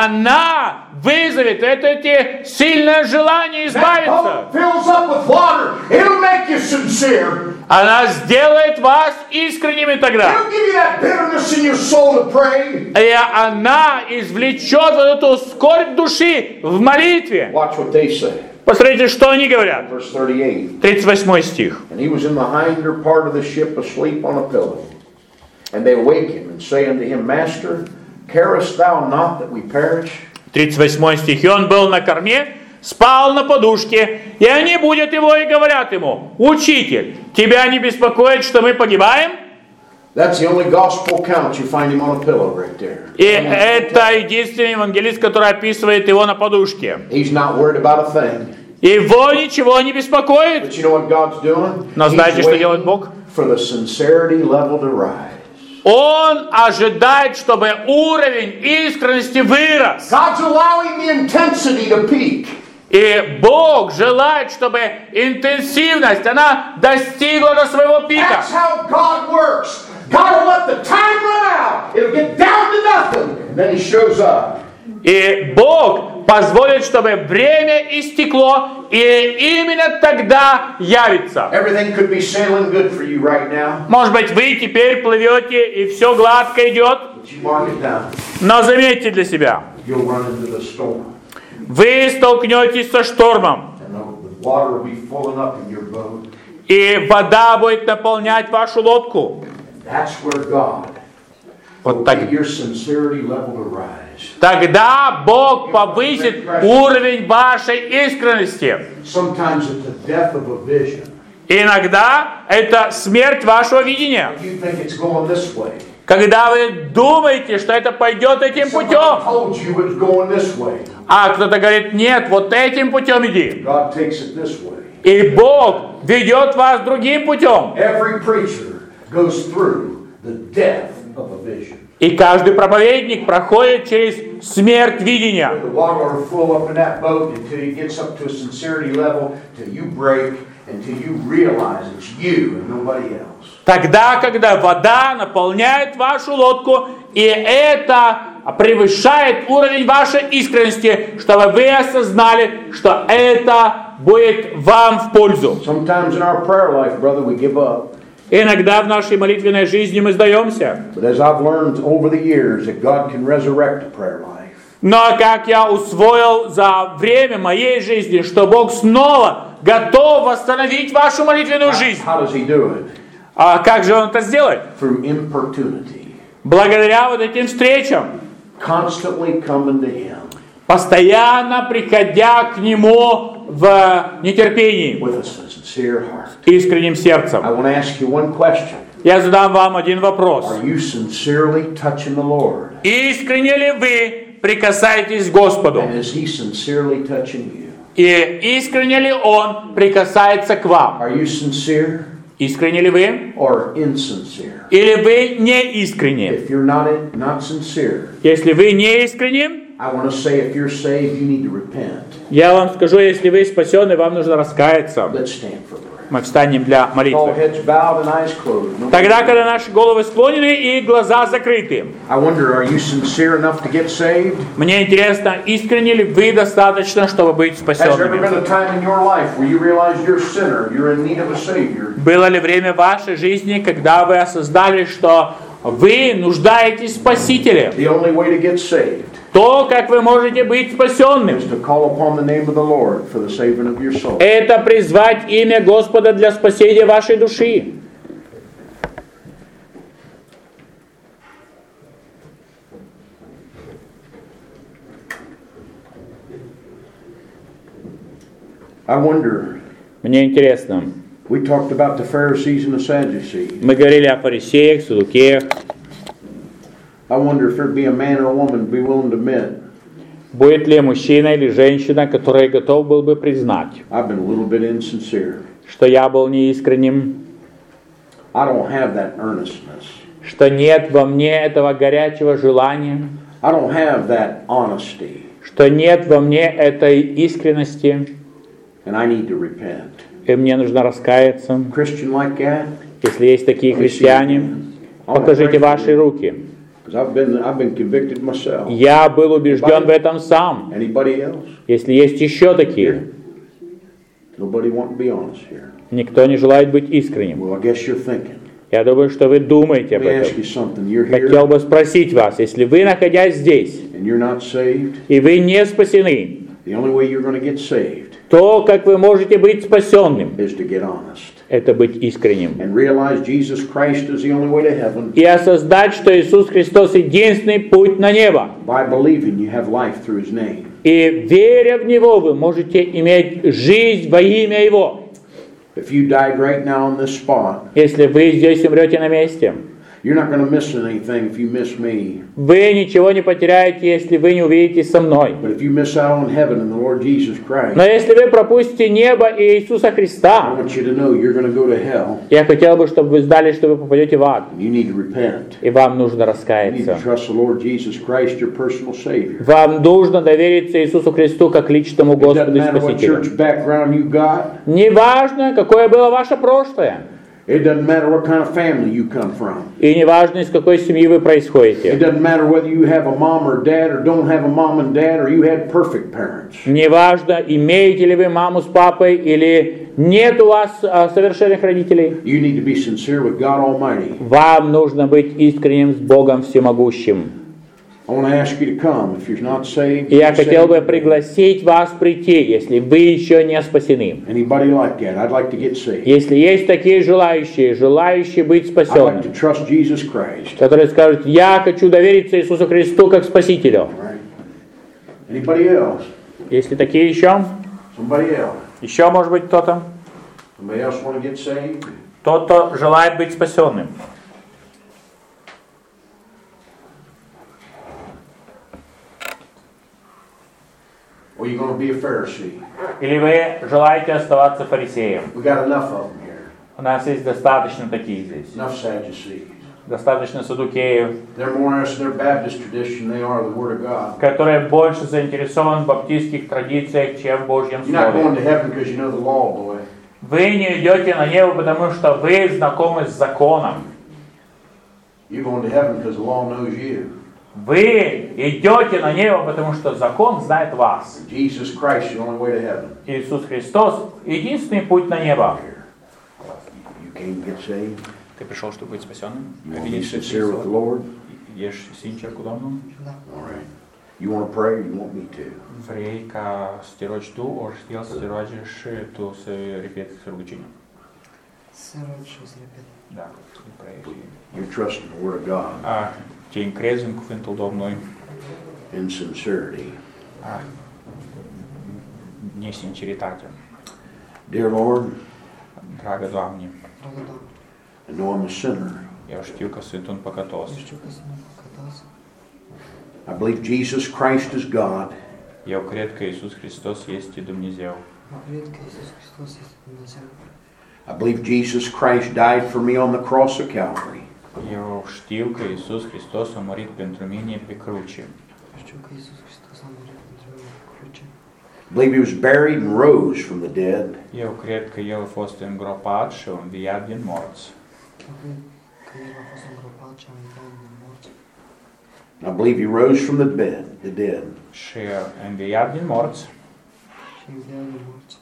она вызовет это сильное желание That избавиться. boat fills up with water. It'll make you sincere. Она сделает вас искренними тогда. It'll give you that bitterness in your soul to pray. И она извлечет вот эту скорбь души в молитве. Watch what they say. Посмотрите, что они говорят. Verse 38. 38 стих. And he was in the hinder part of the ship asleep on a pillow. And they awake him and say unto him, Master, carest thou not that we perish? 38 стих. И он был на корме, спал на подушке, и они будут его и говорят ему: Учитель, тебя не беспокоит, что мы погибаем? That's the only gospel account you find him on a pillow right there. И это единственный евангелист, который описывает его на подушке. He's not worried about a thing. Его ничего не беспокоит. But you know what God's doing? Но знаете, He's что делает waiting Бог? for the sincerity level to rise. Он ожидает, чтобы уровень искренности вырос. God's allowing the intensity to peak. И Бог желает, чтобы интенсивность, она достигла до своего пика. That's how God works. God will let the time run out. It'll get down to nothing. And then he shows up. И Бог позволит, чтобы время истекло, и именно тогда явится. Everything could be sailing good for you right now. Может быть, вы теперь плывете, и все гладко идет, But you mark it down. но заметьте для себя, You'll run into the storm. вы столкнетесь со штормом, And the water will be filling up in your boat. и вода будет наполнять вашу лодку. That's where God will Вот так. get your sincerity level to rise. Тогда Бог повысит уровень вашей искренности. Sometimes it's the death of a vision. Иногда это смерть вашего видения. You think it's going this way. Когда вы думаете, что это пойдет этим Somebody путем, told you it's going this way. а кто-то говорит: нет, вот этим путем иди. God takes it this way. И Бог ведет вас другим путем. Every preacher goes through the death of a vision. И каждый проповедник проходит через смерть видения. The water will fill up in that boat until he gets up to a sincerity level, till you break, until you realize it's you and nobody else. Тогда, когда вода наполняет вашу лодку, и это превышает уровень вашей искренности, чтобы вы осознали, что это будет вам в пользу. Sometimes in our prayer life, brother, we give up. Иногда в нашей молитвенной жизни мы сдаемся. But as I've learned over the years that God can resurrect a prayer life. Но как я усвоил за время моей жизни, что Бог снова готов восстановить вашу молитвенную жизнь. How does He do it? А как же Он это сделает? Through importunity. Благодаря вот этим встречам. Constantly coming to Him. Постоянно приходя к Нему в нетерпении. With a sincere heart. Искренним сердцем. I want to ask you one question. Я задам вам один вопрос. Are you sincerely touching the Lord? Искренне ли вы прикасаетесь к Господу? And is He sincerely touching you? И искренне ли Он прикасается к вам? Are you sincere? Искренне ли вы? Or insincere? Или вы не искренне? If you're not sincere, Если вы не искренне, I want to say if you're saved, you need to repent. я вам скажу, если вы спасены, вам нужно раскаяться. Let's stand for prayer. Мы встанем для All молитвы. heads bowed and eyes closed. No- Тогда, когда наши головы склонены и глаза закрыты. I wonder, are you sincere enough to get saved? Мне интересно, искренне ли вы достаточно, чтобы быть Has there ever been спасенными? a time in your life where you realized you're a sinner, you're in need of a Savior? Было ли время в вашей жизни, когда вы осознали, что вы нуждаетесь в Спасителе? The only way to get saved То, как вы можете быть спасенным, is to call upon the name of the Lord for the saving of your soul. это призвать имя Господа для спасения вашей души. I wonder, Мне интересно, we talked about the Pharisees and the Sadducees. мы говорили о фарисеях, садукеях. I wonder if there'd be a man or a woman be willing to admit, Будет ли мужчина или женщина, который готов был бы признать, I've been a little bit insincere. что я был неискренним, I don't have that earnestness. что нет во мне этого горячего желания, I don't have that honesty. что нет во мне этой искренности, And I need to repent. и мне нужно раскаяться. Christian like that? Если есть такие христиане, покажите ваши руки. Because I've been convicted myself. Я был убежден в этом сам. Anybody else? Если есть еще такие, Nobody want to be honest here. никто не желает быть искренним. Well, I guess you're thinking. Я думаю, что вы думаете Let об me ask этом. you something. You're Хотел here бы спросить вас, если вы, находясь здесь, and you're not saved. и вы не спасены, The only way you're going to get saved то, как вы можете быть спасенным, is to get honest это быть искренним. and realize Jesus Christ is the only way to heaven. И осознать, что Иисус Христос единственный путь на небо. By believing you have life through His name. И веря в Него, вы можете иметь жизнь во имя Его. If you died right now on this spot, Если вы здесь умрете на месте, you're not going to miss anything if you miss me. вы ничего не потеряете, если вы не увидитесь со мной. But if you miss out on heaven and the Lord Jesus Christ, Но если вы пропустите небо и Иисуса I Христа, want you to know you're going to go to hell. я хотел бы, чтобы вы знали, что вы попадете в ад. You need to repent. И вам нужно You need to раскаяться. trust the Lord Jesus Christ, your personal Savior. Вам нужно довериться Иисусу Христу как личному It doesn't Господу и matter what Спасителю. church background you got. Неважно, какое было ваше прошлое. It doesn't matter what kind of family you come from. И неважно, из какой семьи вы It происходите. doesn't matter whether you have a mom or dad or don't have a mom and dad or you had perfect parents. Неважно, имеете ли вы маму с папой или нет у вас совершенных родителей. You need to be sincere with God Almighty. Вам нужно быть искренним с Богом Всемогущим. I want to ask you to come if you're not saved. И я you're хотел бы saved. пригласить вас прийти, если вы еще не спасены. Anybody like that? I'd like to get saved. Если есть такие желающие быть I'd like спасенными, to trust Jesus Christ. которые скажут, я хочу довериться Иисусу Христу как Спасителю. All right. Anybody else? Если такие еще, Somebody else? еще может быть кто-то, Somebody else want to get saved? тот, кто желает быть спасенным. Or are you going to be a Pharisee? Или вы желаете оставаться фарисеем? We got enough of them here. У нас есть достаточно таких здесь. Enough Sadducees. Достаточно садукеев, They're more interested in their Baptist tradition than they are the Word of God. которые больше заинтересованы в баптистских традициях, чем в Божьем You're not going Слове. to heaven because you know the law, boy. Вы не идете на небо, потому что вы знакомы с законом. You're going to heaven because the law knows you. Вы идете на небо, потому что закон знает вас. Jesus Christ is the only way to heaven. Иисус Христос — единственный путь на небо. You came to get saved. Ты пришел, чтобы быть спасенным? You want to be sincere with the Lord. Ешь синчерку давно? All right. You want to pray or you want me to? Vrei ca să te rogi tu, ori el să te roage și tu să repeți rugăciunea? Să rogi și să repet. Da, vrei. You're trusting the Word of God Te încrezi în cuvântul Domnului. in sincerity. Nesinceritate. Dear Lord, Dragă Doamne, Dragă Doamne, I know I'm a sinner. eu știu că sunt un păcătos. eu știu că sunt păcătos. I believe Jesus Christ is God. Eu cred că Iisus Hristos este Dumnezeu. Mă cred că Iisus Hristos este Dumnezeu. I believe Jesus Christ died for me on the cross of Calvary. Eu știu că Iisus Hristos a murit pentru mine pe cruce. Știu că Iisus Hristos a murit pentru mine pe cruce. I believe He was buried and rose from the dead. Eu cred că El a fost îngropat și a înviat din morți. Mă cred că El a fost îngropat și a înviat din morți. I believe He rose from the dead. Și a înviat din morți. Și înviat din morți.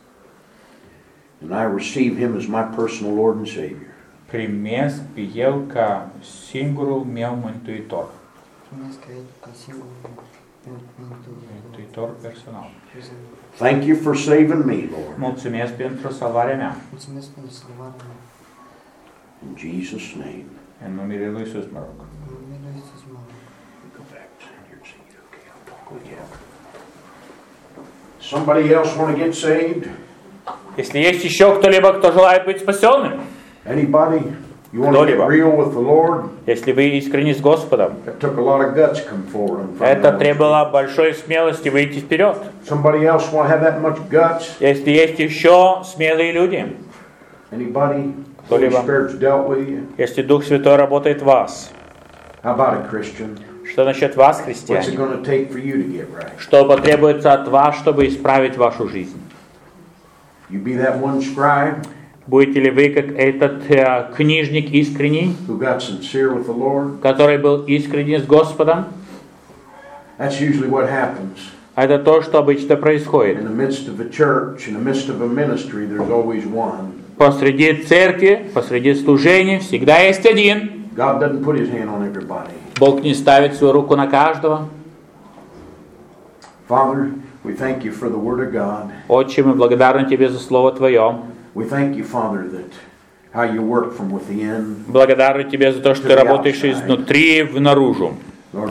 And I receive Him as my personal Lord and Savior. Primesc pe El ca singurul meu mântuitor. Primesc că El ca singurul meu Mântuitor personal. Thank you for saving me, Lord. Mulțumesc pentru salvarea mea. Mulțumesc pentru salvarea mea. In Jesus' name. În numele Lui Iisus mă rog. În numele Lui Iisus mă rog. Go back to your seat. Okay, I'll talk with you. Somebody else want to get saved? Если есть еще кто-либо, кто желает быть спасенным, Anybody? You want to get real with the Lord? если вы искренне с Господом, It took a lot of guts to come forward. in front of это the Lord. требовало большой смелости выйти вперед. Somebody else want to have that much guts? Если есть еще смелые люди, Anybody? Holy Кто-либо? Spirit's dealt with you? если Дух Святой работает в вас, How about it, Christian? что насчет вас, What's it христиане? going to take for you to get right? Что потребуется от вас, чтобы исправить вашу жизнь? You be that one scribe Будете ли вы, как этот книжник искренний, who got sincere with the Lord? который был искренний с Господом? That's usually what happens. Это то, что обычно происходит. In the midst of a church, in the midst of a ministry, there's always one. Посреди церкви, посреди служения всегда есть один. God doesn't put His hand on everybody. Бог не ставит свою руку на каждого. Father, we thank you for the Word of God. Отче, мы благодарны Тебе за Слово Твое. We thank you, Father, that how you work from within. Благодарны Тебе за то, что Ты работаешь изнутри в наружу.